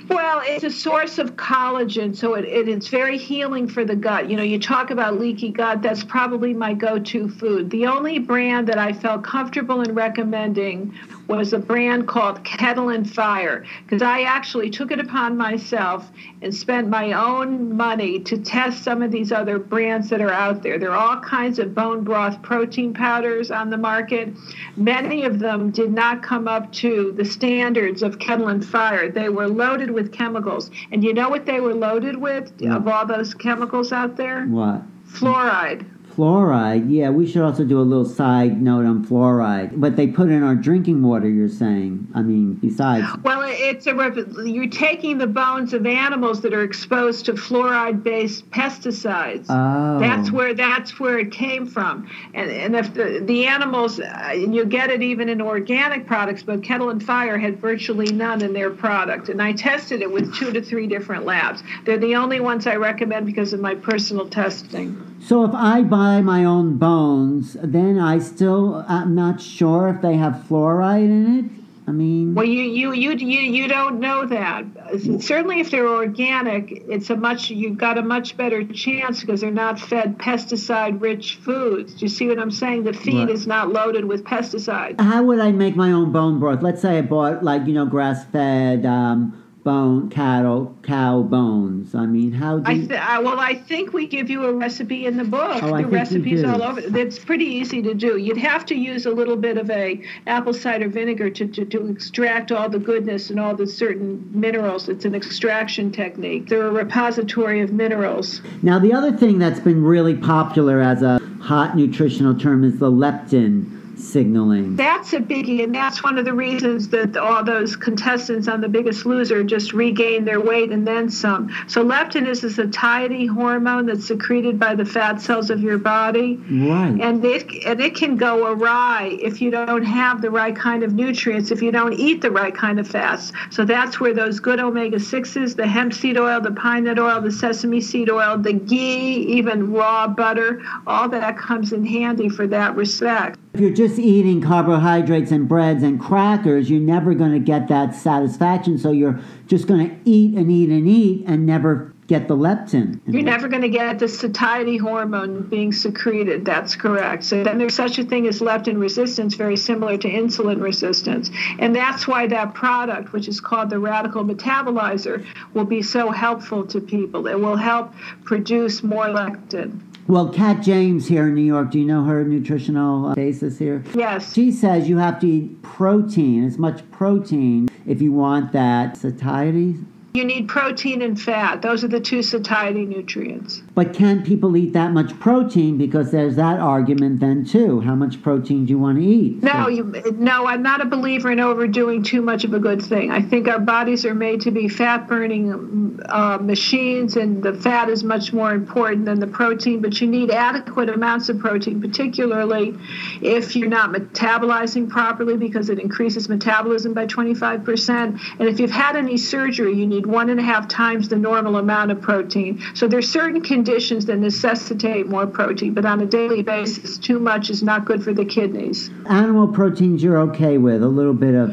Speaker 2: Well, it's a source of collagen, so it, it, it's very healing for the gut. You know, you talk about leaky gut, that's probably my go-to food. The only brand that I felt comfortable in recommending was a brand called Kettle and Fire, because I actually took it upon myself and spent my own money to test some of these other brands that are out there. There are all kinds of bone broth protein powders on the market. Many of them did not come up to the standards of Kettle and Fire. They were loaded with chemicals. And you know what they were loaded with, yeah, of all those chemicals out there?
Speaker 1: What?
Speaker 2: Fluoride.
Speaker 1: Fluoride, yeah, we should also do a little side note on fluoride. But they put in our drinking water, you're saying. I mean, besides.
Speaker 2: Well, it's a you're taking the bones of animals that are exposed to fluoride-based pesticides.
Speaker 1: Oh.
Speaker 2: That's where that's where it came from. And and if the, the animals, uh, you get it even in organic products, but Kettle and Fire had virtually none in their product. And I tested it with two to three different labs. They're the only ones I recommend because of my personal testing.
Speaker 1: So if I buy my own bones, then I still, I'm not sure if they have fluoride in it? I mean...
Speaker 2: Well, you you you you, you don't know that. Certainly if they're organic, it's a much, you've got a much better chance because they're not fed pesticide-rich foods. Do you see what I'm saying? The feed
Speaker 1: Right.
Speaker 2: is not loaded with pesticides.
Speaker 1: How would I make my own bone broth? Let's say I bought, like, you know, grass-fed um, bone, cattle, cow bones. I mean, how do
Speaker 2: I
Speaker 1: you...
Speaker 2: th- I, well, I think we give you a recipe in the book.
Speaker 1: Oh, I
Speaker 2: the
Speaker 1: think you
Speaker 2: recipe's
Speaker 1: do.
Speaker 2: all over. It's pretty easy to do. You'd have to use a little bit of a apple cider vinegar to, to, to extract all the goodness and all the certain minerals. It's an extraction technique. They're a repository of minerals.
Speaker 1: Now, the other thing that's been really popular as a hot nutritional term is the leptin signaling.
Speaker 2: That's a biggie, and that's one of the reasons that all those contestants on The Biggest Loser just regained their weight and then some. So leptin is a satiety hormone that's secreted by the fat cells of your body.
Speaker 1: Right.
Speaker 2: And it, and it can go awry if you don't have the right kind of nutrients, if you don't eat the right kind of fats. So that's where those good omega sixes, the hemp seed oil, the pine nut oil, the sesame seed oil, the ghee, even raw butter, all that comes in handy for that respect.
Speaker 1: If you're just eating carbohydrates and breads and crackers, you're never going to get that satisfaction. So you're just going to eat and eat and eat and never get the leptin.
Speaker 2: You're never going to get the satiety hormone being secreted. That's correct. So then there's such a thing as leptin resistance, very similar to insulin resistance. And that's why that product, which is called the Radical Metabolizer, will be so helpful to people. It will help produce more leptin.
Speaker 1: Well, Kat James here in New York, do you know her nutritional basis here?
Speaker 2: Yes.
Speaker 1: She says you have to eat protein, as much protein, if you want that satiety.
Speaker 2: You need protein and fat. Those are the two satiety nutrients.
Speaker 1: But can people eat that much protein? Because there's that argument then, too. How much protein do you want to eat?
Speaker 2: No, you, no, I'm not a believer in overdoing too much of a good thing. I think our bodies are made to be fat-burning uh, machines, and the fat is much more important than the protein, but you need adequate amounts of protein, particularly if you're not metabolizing properly, because it increases metabolism by twenty-five percent. And if you've had any surgery, you need one and a half times the normal amount of protein. So there's certain conditions that necessitate more protein, but on a daily basis, too much is not good for the kidneys.
Speaker 1: Animal proteins you're okay with, a little bit of,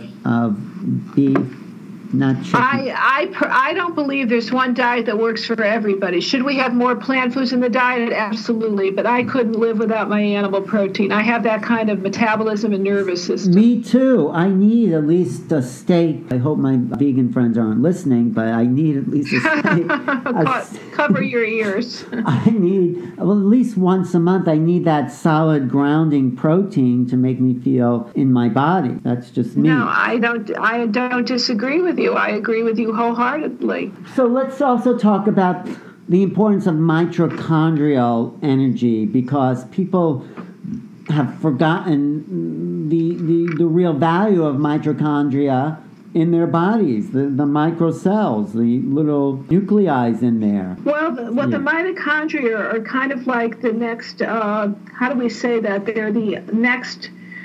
Speaker 1: of beef, not chicken.
Speaker 2: I, I, per- I don't believe there's one diet that works for everybody. Should we have more plant foods in the diet? Absolutely, but I couldn't live without my animal protein. I have that kind of metabolism and nervous system.
Speaker 1: Me too. I need at least a steak. I hope my vegan friends aren't listening, but I need at least a steak.
Speaker 2: Co- Cover your ears.
Speaker 1: I need, well, at least once a month, I need that solid grounding protein to make me feel in my body. That's just me.
Speaker 2: No, I don't, I don't disagree with you. I agree with you wholeheartedly.
Speaker 1: So let's also talk about the importance of mitochondrial energy, because people have forgotten the, the, the real value of mitochondria in their bodies, the, the microcells, the little nuclei in there.
Speaker 2: Well, the, well,
Speaker 1: Yeah.
Speaker 2: the mitochondria are kind of like the next, uh, how do we say that? They're the next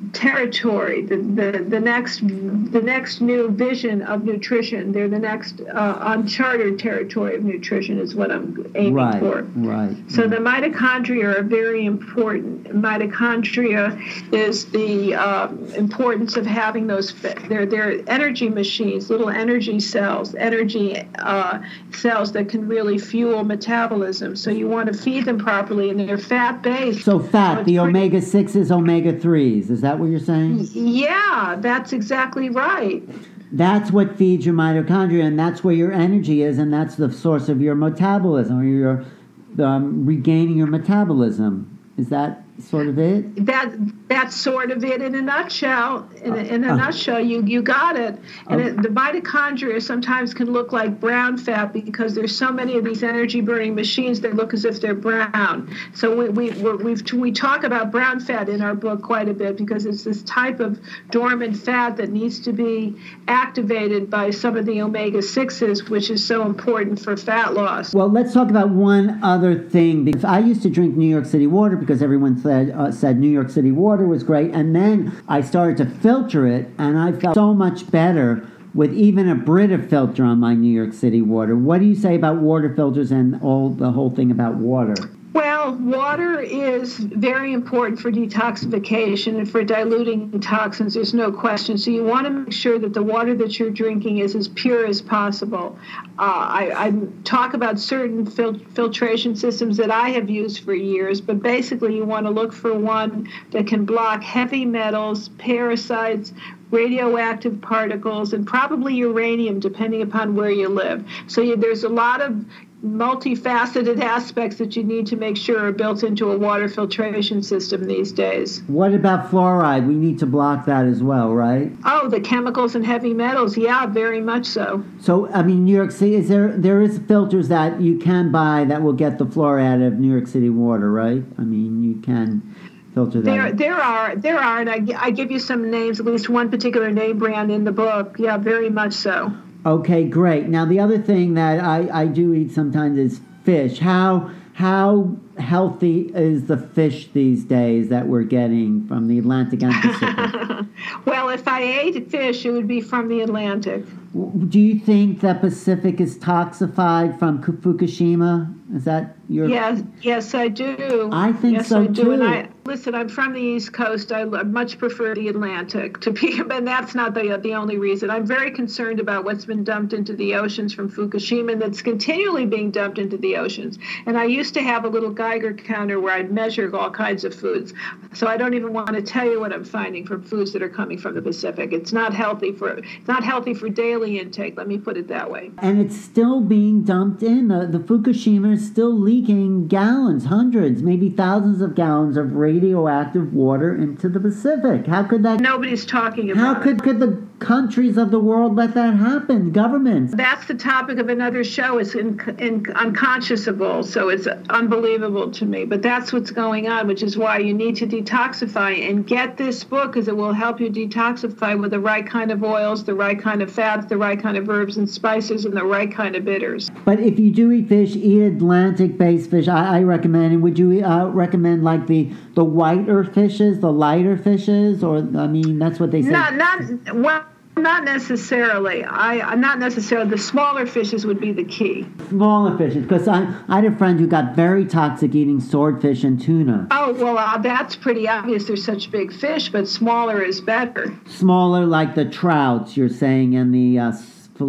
Speaker 2: territory, the, the the next the next new vision of nutrition. They're the next uh, uncharted territory of nutrition is what I'm aiming
Speaker 1: right,
Speaker 2: for.
Speaker 1: Right.
Speaker 2: So
Speaker 1: right.
Speaker 2: the mitochondria are very important. Mitochondria is the um, importance of having those. They're they're energy machines, little energy cells, energy uh, cells that can really fuel metabolism. So you want to feed them properly, and they're fat based.
Speaker 1: So fat,
Speaker 2: so
Speaker 1: the omega sixes, omega threes. Is that what you're saying?
Speaker 2: Yeah, that's exactly right.
Speaker 1: That's what feeds your mitochondria, and that's where your energy is, and that's the source of your metabolism, or your um, regaining your metabolism. Is that sort of it?
Speaker 2: That that's sort of it in a nutshell. In a, in a uh, nutshell, you you got it. And okay. it, the mitochondria sometimes can look like brown fat because there's so many of these energy burning machines that look as if they're brown. So we we we've we talk about brown fat in our book quite a bit because it's this type of dormant fat that needs to be activated by some of the omega sixes, which is so important for fat loss.
Speaker 1: Well, let's talk about one other thing. Because I used to drink New York City water because everyone said uh, said New York City water was great, and then I started to filter it, and I felt so much better with even a Brita filter on my New York City water. What do you say about water filters and all the whole thing about water?
Speaker 2: Well, water is very important for detoxification and for diluting toxins. There's no question. So you want to make sure that the water that you're drinking is as pure as possible. Uh, I, I talk about certain fil- filtration systems that I have used for years, but basically you want to look for one that can block heavy metals, parasites, radioactive particles, and probably uranium, depending upon where you live. So you, there's a lot of multifaceted aspects that you need to make sure are built into a water filtration system these days.
Speaker 1: What about fluoride? We need to block that as well, right?
Speaker 2: Oh, the chemicals and heavy metals, yeah, very much so.
Speaker 1: So, I mean, New York City, is there there is filters that you can buy that will get the fluoride out of New York City water, right? I mean, you can filter that.
Speaker 2: There, there are, there are, and I, I give you some names, at least one particular name brand in the book. Yeah, very much so.
Speaker 1: Okay, great. Now, the other thing that I, I do eat sometimes is fish. How how healthy is the fish these days that we're getting from the Atlantic and Pacific?
Speaker 2: Well, if I ate fish, it would be from the Atlantic.
Speaker 1: Do you think that Pacific is toxified from Fukushima? Is that your...
Speaker 2: Yes, yes, I do.
Speaker 1: I think
Speaker 2: yes,
Speaker 1: so,
Speaker 2: I do.
Speaker 1: too.
Speaker 2: And I, listen, I'm from the East Coast. I much prefer the Atlantic to be, and that's not the the only reason. I'm very concerned about what's been dumped into the oceans from Fukushima and that's continually being dumped into the oceans. And I used to have a little Geiger counter where I'd measure all kinds of foods. So I don't even want to tell you what I'm finding from foods that are coming from the Pacific. It's not healthy for it's not healthy for daily intake. Let me put it that way.
Speaker 1: And it's still being dumped in. The, the Fukushima is still leaking gallons, hundreds, maybe thousands of gallons of radioactive water into the Pacific. How could that...
Speaker 2: Nobody's talking about
Speaker 1: How could,
Speaker 2: it.
Speaker 1: could the countries of the world let that happen? Governments.
Speaker 2: That's the topic of another show. It's in, in, unconscionable, so it's unbelievable to me. But that's what's going on, which is why you need to detoxify and get this book, because it will help you detoxify with the right kind of oils, the right kind of fats, the right kind of herbs and spices, and the right kind of bitters.
Speaker 1: But if you do eat fish, eat Atlantic-based fish. I, I recommend. And would you uh, recommend like the the whiter fishes, the lighter fishes, or I mean, that's what they say.
Speaker 2: Not not well. Not necessarily. I not necessarily. The smaller fishes would be the key.
Speaker 1: Smaller fishes, because I, I had a friend who got very toxic eating swordfish and tuna.
Speaker 2: Oh, well, uh, that's pretty obvious. They're such big fish, but smaller is better.
Speaker 1: Smaller, like the trouts, you're saying, and the uh,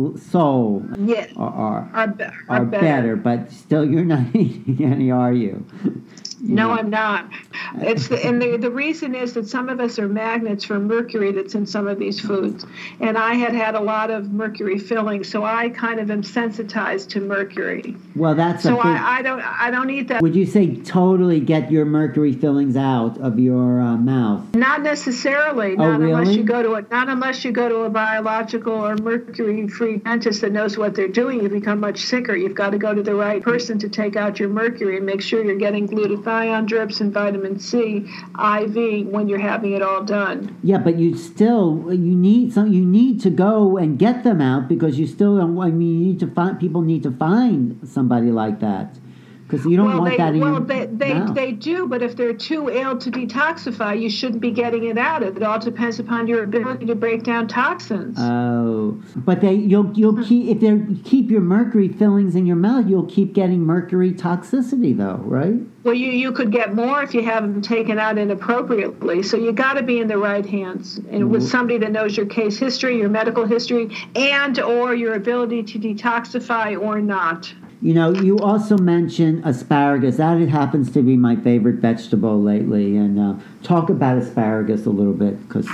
Speaker 1: sole
Speaker 2: yeah.
Speaker 1: are, are,
Speaker 2: are, be- are,
Speaker 1: are
Speaker 2: better.
Speaker 1: better, but still you're not eating any, are you? You
Speaker 2: no,
Speaker 1: know.
Speaker 2: I'm not. It's the, and the, the reason is that some of us are magnets for mercury that's in some of these foods. And I had had a lot of mercury filling, so I kind of am sensitized to mercury.
Speaker 1: Well, that's
Speaker 2: so
Speaker 1: a big,
Speaker 2: I, I don't I don't eat that.
Speaker 1: Would you say totally get your mercury fillings out of your uh, mouth?
Speaker 2: Not necessarily.
Speaker 1: Oh,
Speaker 2: Not
Speaker 1: really?
Speaker 2: unless you go to a not unless you go to a biological or mercury-free dentist that knows what they're doing. You become much sicker. You've got to go to the right person to take out your mercury and make sure you're getting glutathione drips and vitamin C I V when you're having it all done.
Speaker 1: Yeah, but you still you need some. You need to go and get them out because you still don't. I mean, you need to find people need to find somebody like that Because you don't
Speaker 2: well,
Speaker 1: want
Speaker 2: they,
Speaker 1: that in
Speaker 2: well,
Speaker 1: your
Speaker 2: they, they,
Speaker 1: mouth.
Speaker 2: they do, but if they're too ill to detoxify, you shouldn't be getting it out. It all depends upon your ability to break down toxins.
Speaker 1: Oh, but they you'll you'll keep if they keep your mercury fillings in your mouth, you'll keep getting mercury toxicity though, right?
Speaker 2: Well, you, you could get more if you have them taken out inappropriately. So you got to be in the right hands and with somebody that knows your case history, your medical history, and or your ability to detoxify or not.
Speaker 1: You know, you also mentioned asparagus. That happens to be my favorite vegetable lately. And uh, talk about asparagus a little bit, because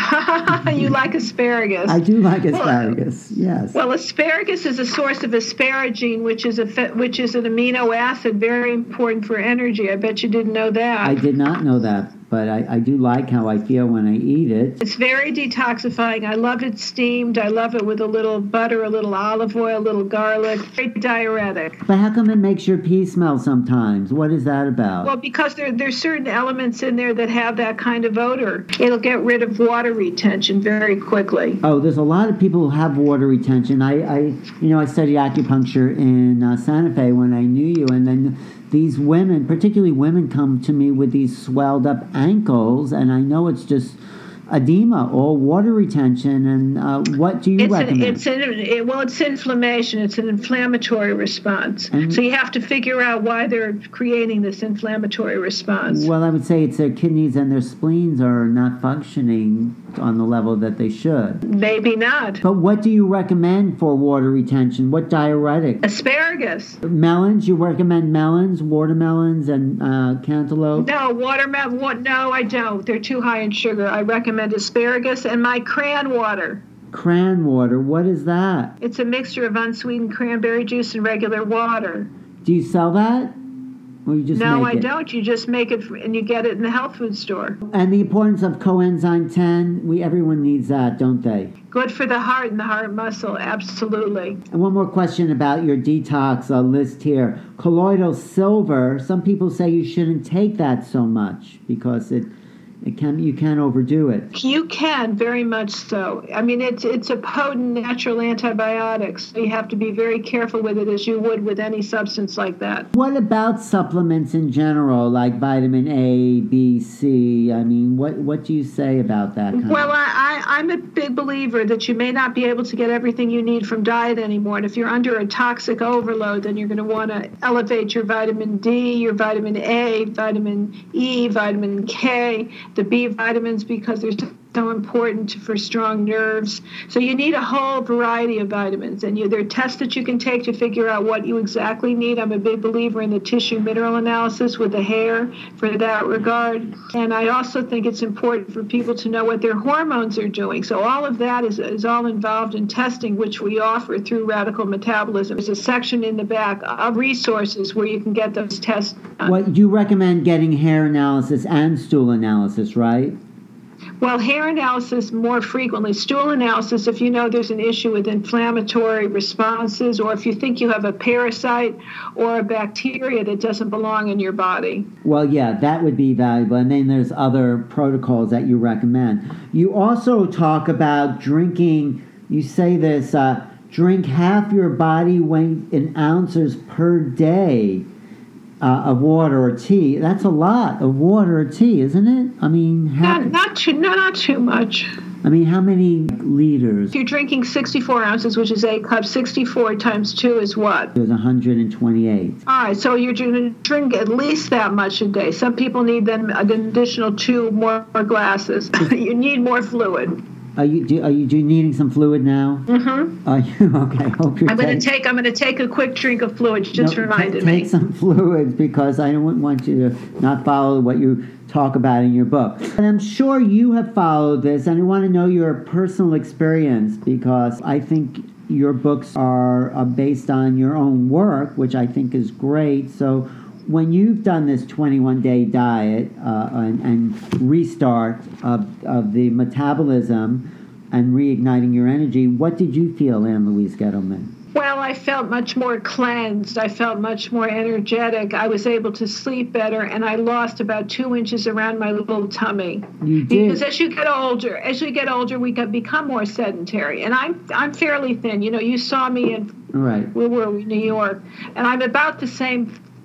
Speaker 1: uh,
Speaker 2: you like asparagus.
Speaker 1: I do like asparagus. Yes.
Speaker 2: Well, asparagus is a source of asparagine, which is a which is an amino acid very important for energy. I bet you didn't know that.
Speaker 1: I did not know that. But I, I do like how I feel when I eat it.
Speaker 2: It's very detoxifying. I love it steamed. I love it with a little butter, a little olive oil, a little garlic. Very diuretic.
Speaker 1: But how come it makes your pee smell sometimes? What is that about?
Speaker 2: Well, because there there's certain elements in there that have that kind of odor. It'll get rid of water retention very quickly.
Speaker 1: Oh, there's a lot of people who have water retention. I, I you know, I studied acupuncture in uh, Santa Fe when I knew you, and then these women, particularly women, come to me with these swelled up ankles, and I know it's just edema or water retention. And uh, what do you
Speaker 2: it's
Speaker 1: recommend?
Speaker 2: An, it's an, it, well, it's inflammation. It's an inflammatory response. And so you have to figure out why they're creating this inflammatory response.
Speaker 1: Well, I would say it's their kidneys and their spleens are not functioning on the level that they should.
Speaker 2: Maybe not.
Speaker 1: But what do you recommend for water retention? What diuretic?
Speaker 2: Asparagus.
Speaker 1: Melons? You recommend melons, watermelons, and uh, cantaloupe?
Speaker 2: No, watermelon. What? No, I don't. They're too high in sugar. I recommend asparagus and my cran water.
Speaker 1: Cran water? What is that?
Speaker 2: It's a mixture of unsweetened cranberry juice and regular water.
Speaker 1: Do you sell that? Or you just
Speaker 2: no,
Speaker 1: make
Speaker 2: I
Speaker 1: it?
Speaker 2: don't. You just make it and you get it in the health food store.
Speaker 1: And the importance of coenzyme ten, we everyone needs that, don't they?
Speaker 2: Good for the heart and the heart muscle, absolutely.
Speaker 1: And one more question about your detox uh, list here. Colloidal silver, some people say you shouldn't take that so much because it It can you can overdo it.
Speaker 2: You can, very much so. I mean, it's it's a potent natural antibiotic, so you have to be very careful with it as you would with any substance like that.
Speaker 1: What about supplements in general, like vitamin A, B, C? I mean, what what do you say about that kind
Speaker 2: Well,
Speaker 1: of?
Speaker 2: I, I, I'm a big believer that you may not be able to get everything you need from diet anymore. And if you're under a toxic overload, then you're going to want to elevate your vitamin D, your vitamin A, vitamin E, vitamin K, the B vitamins, because they're so important for strong nerves. So you need a whole variety of vitamins, and you, there are tests that you can take to figure out what you exactly need. I'm a big believer in the tissue mineral analysis with the hair for that regard. And I also think it's important for people to know what their hormones are doing. So all of that is, is all involved in testing, which we offer through Radical Metabolism. There's a section in the back of resources where you can get those tests done.
Speaker 1: What you recommend getting hair analysis and stool analysis, right?
Speaker 2: Well, hair analysis more frequently. Stool analysis, if you know there's an issue with inflammatory responses, or if you think you have a parasite or a bacteria that doesn't belong in your body.
Speaker 1: Well, yeah, that would be valuable. And then there's other protocols that you recommend. You also talk about drinking, you say this, uh, drink half your body weight in ounces per day. Uh, of water or tea. That's a lot of water or tea, isn't it? I mean, how,
Speaker 2: Not, not too, no, not too much.
Speaker 1: I mean, how many liters?
Speaker 2: If you're drinking sixty-four ounces, which is eight cups, sixty-four times two is what?
Speaker 1: There's one hundred twenty-eight.
Speaker 2: All right, so you're going to drink at least that much a day. Some people need then an additional two more glasses. You need more fluid.
Speaker 1: Are you do, are you do you needing some fluid now?
Speaker 2: Mm-hmm.
Speaker 1: Are you okay? Hope you're.
Speaker 2: I'm going to
Speaker 1: take,
Speaker 2: take. I'm going to take a quick drink of fluid. Just
Speaker 1: no,
Speaker 2: reminded
Speaker 1: take,
Speaker 2: me.
Speaker 1: Take some fluids because I don't want you to not follow what you talk about in your book. And I'm sure you have followed this, and I want to know your personal experience because I think your books are, are based on your own work, which I think is great. So. When you've done this twenty-one day diet uh, and, and restart of, of the metabolism and reigniting your energy, what did you feel, Ann Louise Gettleman?
Speaker 2: Well, I felt much more cleansed. I felt much more energetic. I was able to sleep better, and I lost about two inches around my little tummy.
Speaker 1: You did.
Speaker 2: Because as you get older, as you get older, we can become more sedentary. And I'm I'm fairly thin. You know, you saw me in
Speaker 1: All right.
Speaker 2: where were we? New York, and I'm about the same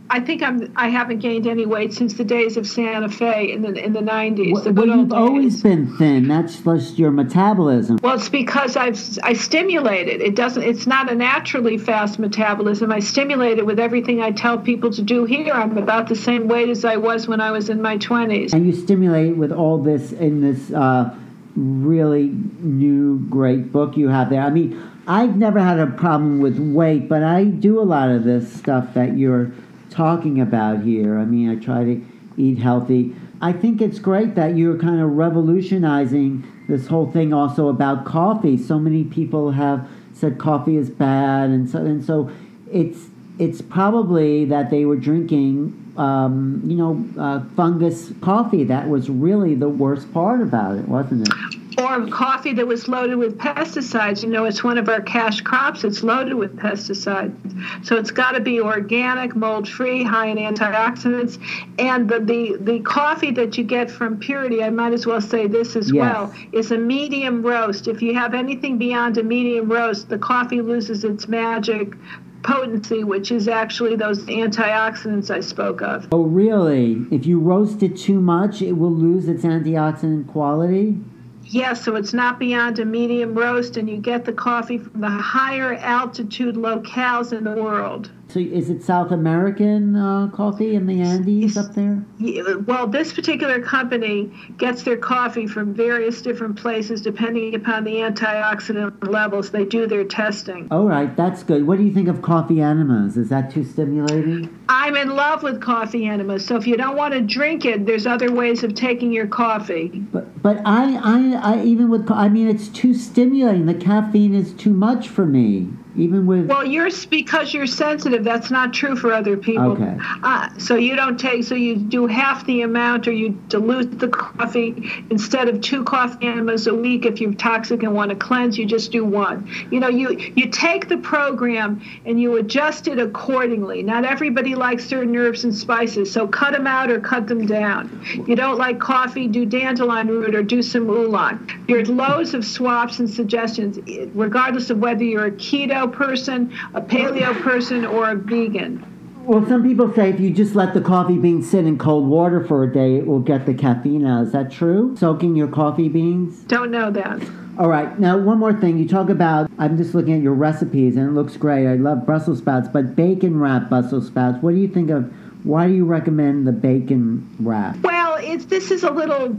Speaker 2: I think I'm. I haven't gained any weight since the days of Santa Fe in the in the nineties.
Speaker 1: Well,
Speaker 2: the
Speaker 1: well
Speaker 2: good old
Speaker 1: you've always
Speaker 2: days.
Speaker 1: been thin. That's just your metabolism.
Speaker 2: Well, it's because I've I stimulate it. It doesn't. It's not a naturally fast metabolism. I stimulate it with everything I tell people to do here. I'm about the same weight as I was when I was in my twenties.
Speaker 1: And you stimulate with all this in this uh, really new great book you have there. I mean, I've never had a problem with weight, but I do a lot of this stuff that you're talking about here. I mean, I try to eat healthy. I think it's great that you're kind of revolutionizing this whole thing also about coffee. So many people have said coffee is bad, and so and so it's it's probably that they were drinking um, you know uh, fungus coffee. That was really the worst part about it, wasn't it?
Speaker 2: Or coffee that was loaded with pesticides. You know, it's one of our cash crops. It's loaded with pesticides. So it's got to be organic, mold-free, high in antioxidants. And the, the, the coffee that you get from Purity, I might as well say this as
Speaker 1: Yes.
Speaker 2: well, is a medium roast. If you have anything beyond a medium roast, the coffee loses its magic potency, which is actually those antioxidants I spoke of.
Speaker 1: Oh, really? If you roast it too much, it will lose its antioxidant quality?
Speaker 2: Yes, so it's not beyond a medium roast, and you get the coffee from the higher altitude locales in the world.
Speaker 1: So is it South American uh, coffee in the Andes up there?
Speaker 2: Yeah, well, this particular company gets their coffee from various different places depending upon the antioxidant levels. They do their testing.
Speaker 1: All right, that's good. What do you think of coffee enemas? Is that too stimulating?
Speaker 2: I'm in love with coffee enemas, so if you don't want to drink it, there's other ways of taking your coffee.
Speaker 1: But but I, I, I even with, co- I mean, it's too stimulating. The caffeine is too much for me. Even with...
Speaker 2: Well, you're because you're sensitive. That's not true for other people.
Speaker 1: Okay.
Speaker 2: Uh, so you don't take. So you do half the amount, or you dilute the coffee instead of two coffee enemas a week. If you're toxic and want to cleanse, you just do one. You know, you you take the program and you adjust it accordingly. Not everybody likes certain herbs and spices, so cut them out or cut them down. You don't like coffee, do dandelion root or do some oolong. There are loads of swaps and suggestions, regardless of whether you're a keto person, a paleo person, or a vegan.
Speaker 1: Well, some people say if you just let the coffee beans sit in cold water for a day, it will get the caffeine out. Is that true? Soaking your coffee beans?
Speaker 2: Don't know that.
Speaker 1: All right. Now, one more thing. You talk about, I'm just looking at your recipes, and it looks great. I love Brussels sprouts, but bacon wrapped Brussels sprouts. What do you think of, why do you recommend the bacon wrap?
Speaker 2: Well, it's this is a little...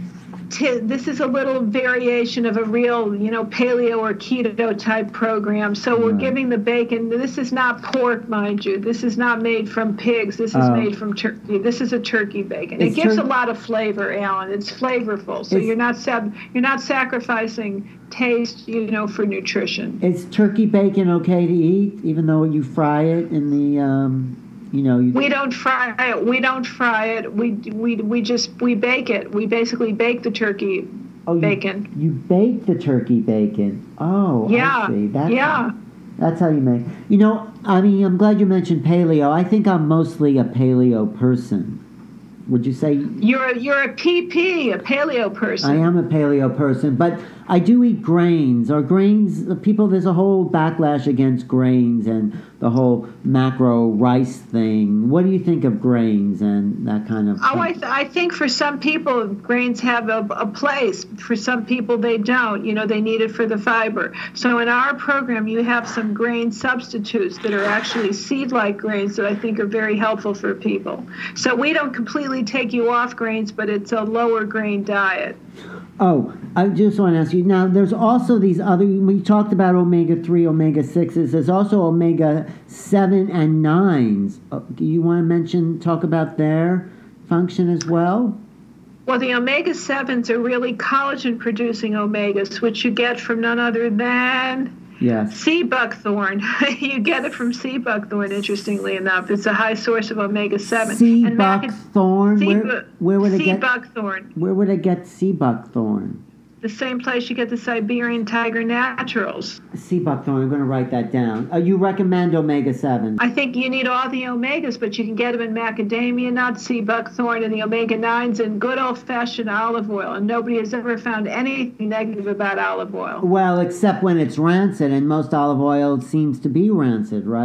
Speaker 2: T- this is a little variation of a real, you know, paleo or keto type program. So we're
Speaker 1: Right.
Speaker 2: giving the bacon. This is not pork, mind you. This is not made from pigs. This is
Speaker 1: Oh.
Speaker 2: made from turkey. This is a turkey bacon.
Speaker 1: It's
Speaker 2: it gives
Speaker 1: tur-
Speaker 2: a lot of flavor, Alan. It's flavorful. So
Speaker 1: It's-
Speaker 2: you're not sab- you're not sacrificing taste, you know, for nutrition.
Speaker 1: Is turkey bacon okay to eat, even though you fry it in the, um, you know... You,
Speaker 2: We don't fry it. We don't fry it. We we we just we bake it. We basically bake the turkey
Speaker 1: oh, you,
Speaker 2: bacon.
Speaker 1: You bake the turkey bacon. Oh,
Speaker 2: Yeah.
Speaker 1: I see. That's
Speaker 2: yeah.
Speaker 1: That's how you make. You know, I mean, I'm glad you mentioned paleo. I think I'm mostly a paleo person. Would you say?
Speaker 2: You're a, you're a P P, a paleo person.
Speaker 1: I am a paleo person, but I do eat grains. Are grains, the people, there's a whole backlash against grains and the whole macro rice thing. What do you think of grains and that kind of
Speaker 2: Oh, I, th- I think for some people, grains have a, a place. For some people, they don't. You know, they need it for the fiber. So in our program, you have some grain substitutes that are actually seed-like grains that I think are very helpful for people. So we don't completely take you off grains, but it's a lower grain diet.
Speaker 1: Oh, I just want to ask you, now there's also these other, we talked about omega three, omega sixes, there's also omega seven and nines. Uh, do you want to mention, talk about their function as well?
Speaker 2: Well, the omega sevens are really collagen-producing omegas, which you get from none other than
Speaker 1: Yes.
Speaker 2: sea buckthorn. You get it from sea buckthorn, interestingly enough. It's a high source of omega seven.
Speaker 1: Sea
Speaker 2: And maca-
Speaker 1: buckthorn?
Speaker 2: sea
Speaker 1: Where,
Speaker 2: bu-
Speaker 1: where would I
Speaker 2: sea
Speaker 1: get?
Speaker 2: buckthorn.
Speaker 1: Where would I get sea buckthorn?
Speaker 2: The same place you get the Siberian tiger naturals.
Speaker 1: Sea buckthorn. I'm going to write that down. Uh, you recommend omega seven?
Speaker 2: I think you need all the omegas, but you can get them in macadamia nuts, sea buckthorn, and the omega nines in good old-fashioned olive oil. And nobody has ever found anything negative about olive oil.
Speaker 1: Well, except when it's rancid, and most olive oil seems to be rancid, right?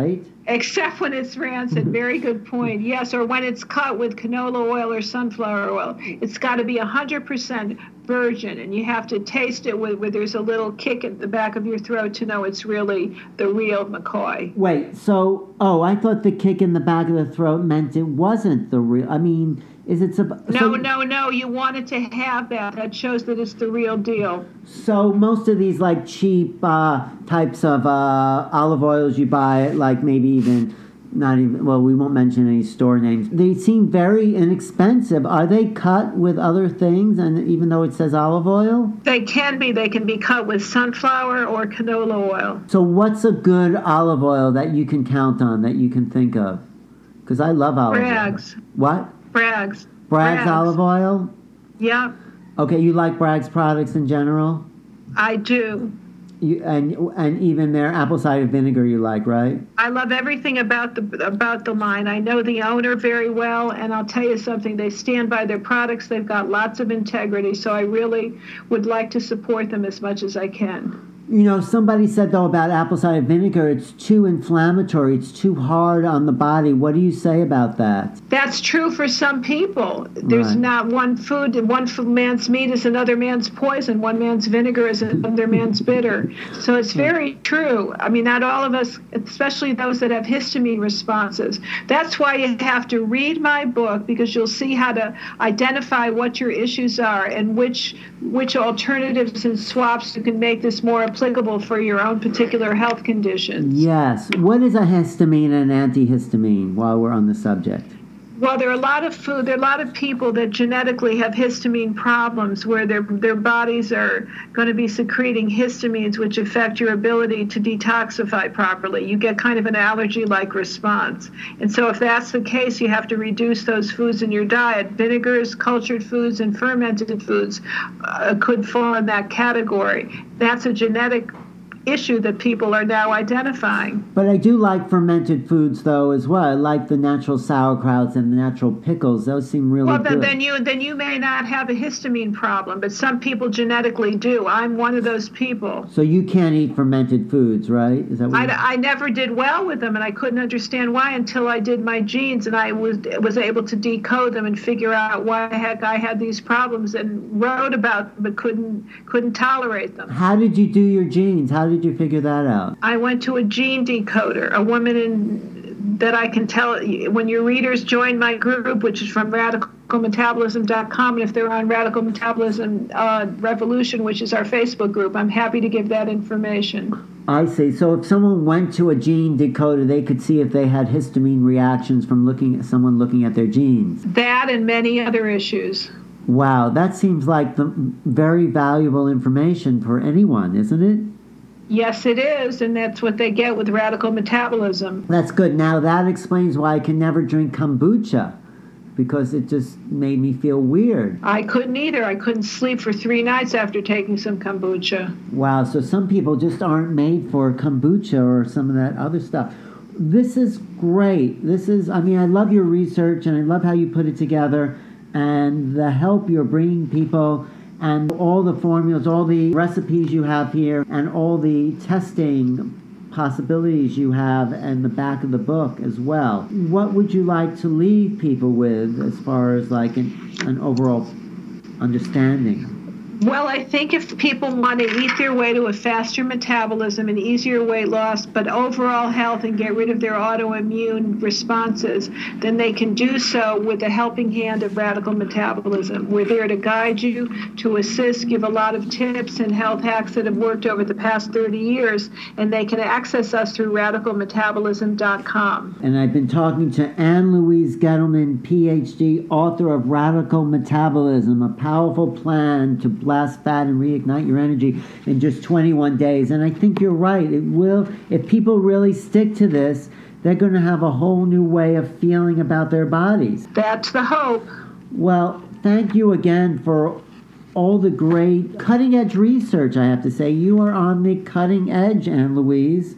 Speaker 2: Except when it's rancid. Very good point. Yes, or when it's cut with canola oil or sunflower oil. It's got to be one hundred percent virgin, and you have to taste it with, where there's a little kick at the back of your throat to know it's really the real McCoy.
Speaker 1: Wait, so, oh, I thought the kick in the back of the throat meant it wasn't the real, I mean, is it... Sub-
Speaker 2: no,
Speaker 1: so,
Speaker 2: no, no, you want it to have that. That shows that it's the real deal.
Speaker 1: So most of these, like, cheap uh, types of uh, olive oils you buy, like maybe even... Not even, well, we won't mention any store names. They seem very inexpensive. Are they cut with other things, and even though it says olive oil?
Speaker 2: They can be. They can be cut with sunflower or canola oil.
Speaker 1: So what's a good olive oil that you can count on, that you can think of? Because I love olive
Speaker 2: Bragg's.
Speaker 1: oil. What?
Speaker 2: Bragg's.
Speaker 1: Bragg's.
Speaker 2: Bragg's
Speaker 1: olive oil?
Speaker 2: Yeah.
Speaker 1: Okay, you like Bragg's products in general?
Speaker 2: I do.
Speaker 1: You, and and even their apple cider vinegar you like, right?
Speaker 2: I love everything about the about the line. I know the owner very well, and I'll tell you something. They stand by their products. They've got lots of integrity, so I really would like to support them as much as I can.
Speaker 1: You know, somebody said, though, about apple cider vinegar, it's too inflammatory. It's too hard on the body. What do you say about that?
Speaker 2: That's true for some people. There's
Speaker 1: Right.
Speaker 2: not one food. One man's meat is another man's poison. One man's vinegar is another man's bitter. So it's very true. I mean, not all of us, especially those that have histamine responses. That's why you have to read my book, because you'll see how to identify what your issues are and which which alternatives and swaps you can make this more applicable for your own particular health conditions.
Speaker 1: Yes. What is a histamine and an antihistamine, while we're on the subject?
Speaker 2: Well, there are a lot of food, there are a lot of people that genetically have histamine problems where their their bodies are going to be secreting histamines, which affect your ability to detoxify properly. You get kind of an allergy-like response. And so if that's the case, you have to reduce those foods in your diet. Vinegars, cultured foods, and fermented foods uh, could fall in that category. That's a genetic issue that people are now identifying.
Speaker 1: But I do like fermented foods, though, as well. I like the natural sauerkrauts and the natural pickles. Those seem really
Speaker 2: Well,
Speaker 1: good.
Speaker 2: then, then you then you may not have a histamine problem, but some people genetically do. I'm one of those people.
Speaker 1: So you can't eat fermented foods, right? Is that what you-
Speaker 2: I, I never did well with them, and I couldn't understand why until I did my genes, and I was was able to decode them and figure out why the heck I had these problems, and wrote about them, but couldn't couldn't tolerate them.
Speaker 1: How did you do your genes? How did you figure that out?
Speaker 2: I went to a gene decoder, a woman in that I can tell when your readers join my group, which is from radical metabolism dot com, and if they're on Radical Metabolism uh, Revolution, which is our Facebook group, I'm happy to give that information.
Speaker 1: I see. So if someone went to a gene decoder, they could see if they had histamine reactions from looking at someone looking at their genes.
Speaker 2: That and many other issues.
Speaker 1: Wow, that seems like the very valuable information for anyone, isn't it?
Speaker 2: Yes, it is, and that's what they get with radical metabolism.
Speaker 1: That's good. Now that explains why I can never drink kombucha, because it just made me feel weird.
Speaker 2: I couldn't either. I couldn't sleep for three nights after taking some kombucha.
Speaker 1: Wow, so some people just aren't made for kombucha or some of that other stuff. This is great. This is, I mean, I love your research, and I love how you put it together, and the help you're bringing people, and all the formulas, all the recipes you have here, and all the testing possibilities you have in the back of the book as well. What would you like to leave people with as far as like an, an overall understanding?
Speaker 2: Well, I think if people want to eat their way to a faster metabolism and easier weight loss, but overall health, and get rid of their autoimmune responses, then they can do so with the helping hand of Radical Metabolism. We're there to guide you, to assist, give a lot of tips and health hacks that have worked over the past thirty years, and they can access us through Radical Metabolism dot com.
Speaker 1: And I've been talking to Ann Louise Gettleman, P H D, author of Radical Metabolism, a powerful plan to blast fat and reignite your energy in just twenty-one days. And I think you're right. It will, if people really stick to this, they're going to have a whole new way of feeling about their bodies.
Speaker 2: That's the hope.
Speaker 1: Well, thank you again for all the great cutting edge research, I have to say. You are on the cutting edge, Ann Louise.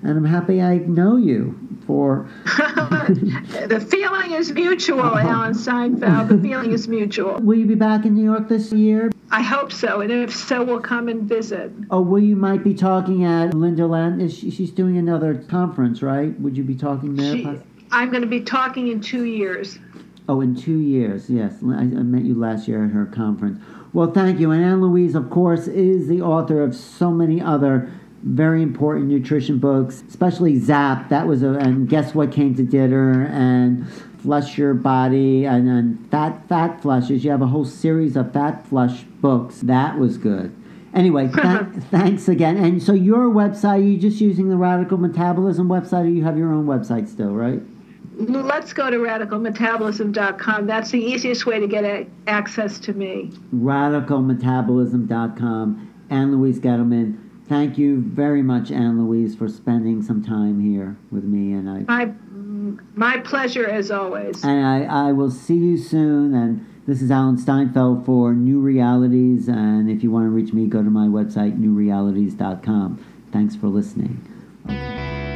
Speaker 1: and I'm happy I know you for...
Speaker 2: The feeling is mutual, Alan Steinfeld. The feeling is mutual.
Speaker 1: Will you be back in New York this year?
Speaker 2: I hope so, and if so, we'll come and visit.
Speaker 1: Oh, well, you might be talking at Linda Land. Is she, she's doing another conference, right? Would you be talking there?
Speaker 2: She, I'm going to be talking in two years.
Speaker 1: Oh, in two years, yes. I, I met you last year at her conference. Well, thank you. And Ann Louise, of course, is the author of so many other very important nutrition books, especially ZAP. That was a, and Guess What Came to Dinner, and Flush Your Body, and then Fat Fat Flushes. You have a whole series of Fat Flush books. That was good. Anyway, th- thanks again. And so your website, are you just using the Radical Metabolism website, or you have your own website still, right?
Speaker 2: Let's go to radical metabolism dot com. That's the easiest way to get a- access to me. radical metabolism dot com.
Speaker 1: Ann Louise Gettleman. Thank you very much, Ann Louise, for spending some time here with me. And I,
Speaker 2: my, my pleasure, as always.
Speaker 1: And I, I will see you soon. And this is Alan Steinfeld for New Realities. And if you want to reach me, go to my website, new realities dot com. Thanks for listening. Okay.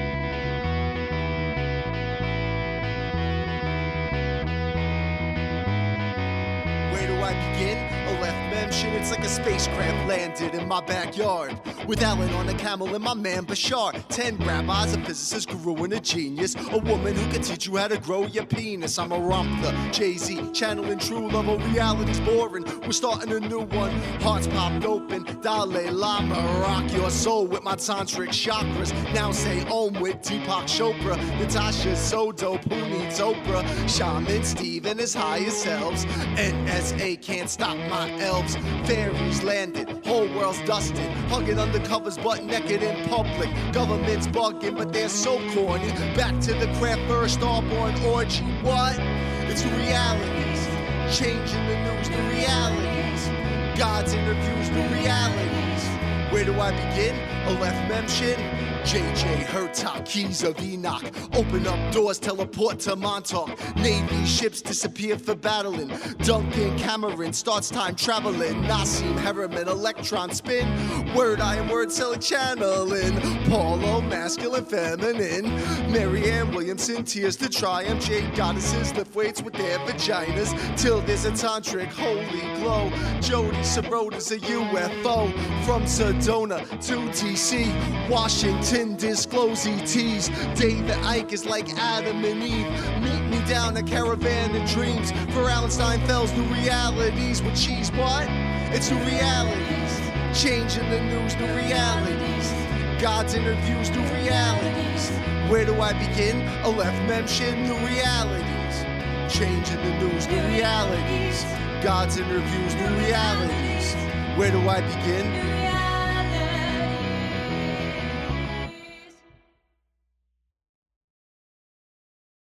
Speaker 3: It's like a spacecraft landed in my backyard with Alan on a camel and my man Bashar. Ten rabbis, a physicist, guru, and a genius. A woman who can teach you how to grow your penis. I'm a Ramtha, Jay-Z, channeling true love. Oh, reality's boring. We're starting a new one. Hearts popped open. Dalai Lama, rock your soul with my tantric chakras. Now say Om with Deepak Chopra. Natasha so dope, who needs Oprah? Shaman Steve and his higher selves. N S A can't stop my elves. Fairies landed, whole world's dusted. Hugging under covers, butt naked in public. Government's bugging, but they're so corny. Back to the craft first, starborn orgy. What? It's the realities. Changing the news, the realities. God's interviews, the realities. Where do I begin? Aleph Memshin. J J Hurtak, keys of Enoch. Open up doors, teleport to Montauk. Navy ships disappear for battling. Duncan Cameron starts time traveling. Nassim Harriman, electron spin. Word iron word selling channeling. Paulo, masculine, feminine. Marianne Williamson, tears to triumph. Jade goddesses lift weights with their vaginas. Till there's a tantric holy glow. Jody Sirota's a U F O. From Sedona to D C, Washington. Disclose E Ts. David Icke is like Adam and Eve. Meet me down a caravan of dreams. For Alan Steinfeld's new realities with cheese. What? It's the realities. Changing the news, the realities. God's interviews, the realities. Where do I begin? Aleph Memshin, the realities. Changing the news, the realities. God's interviews, the realities. Where do I begin?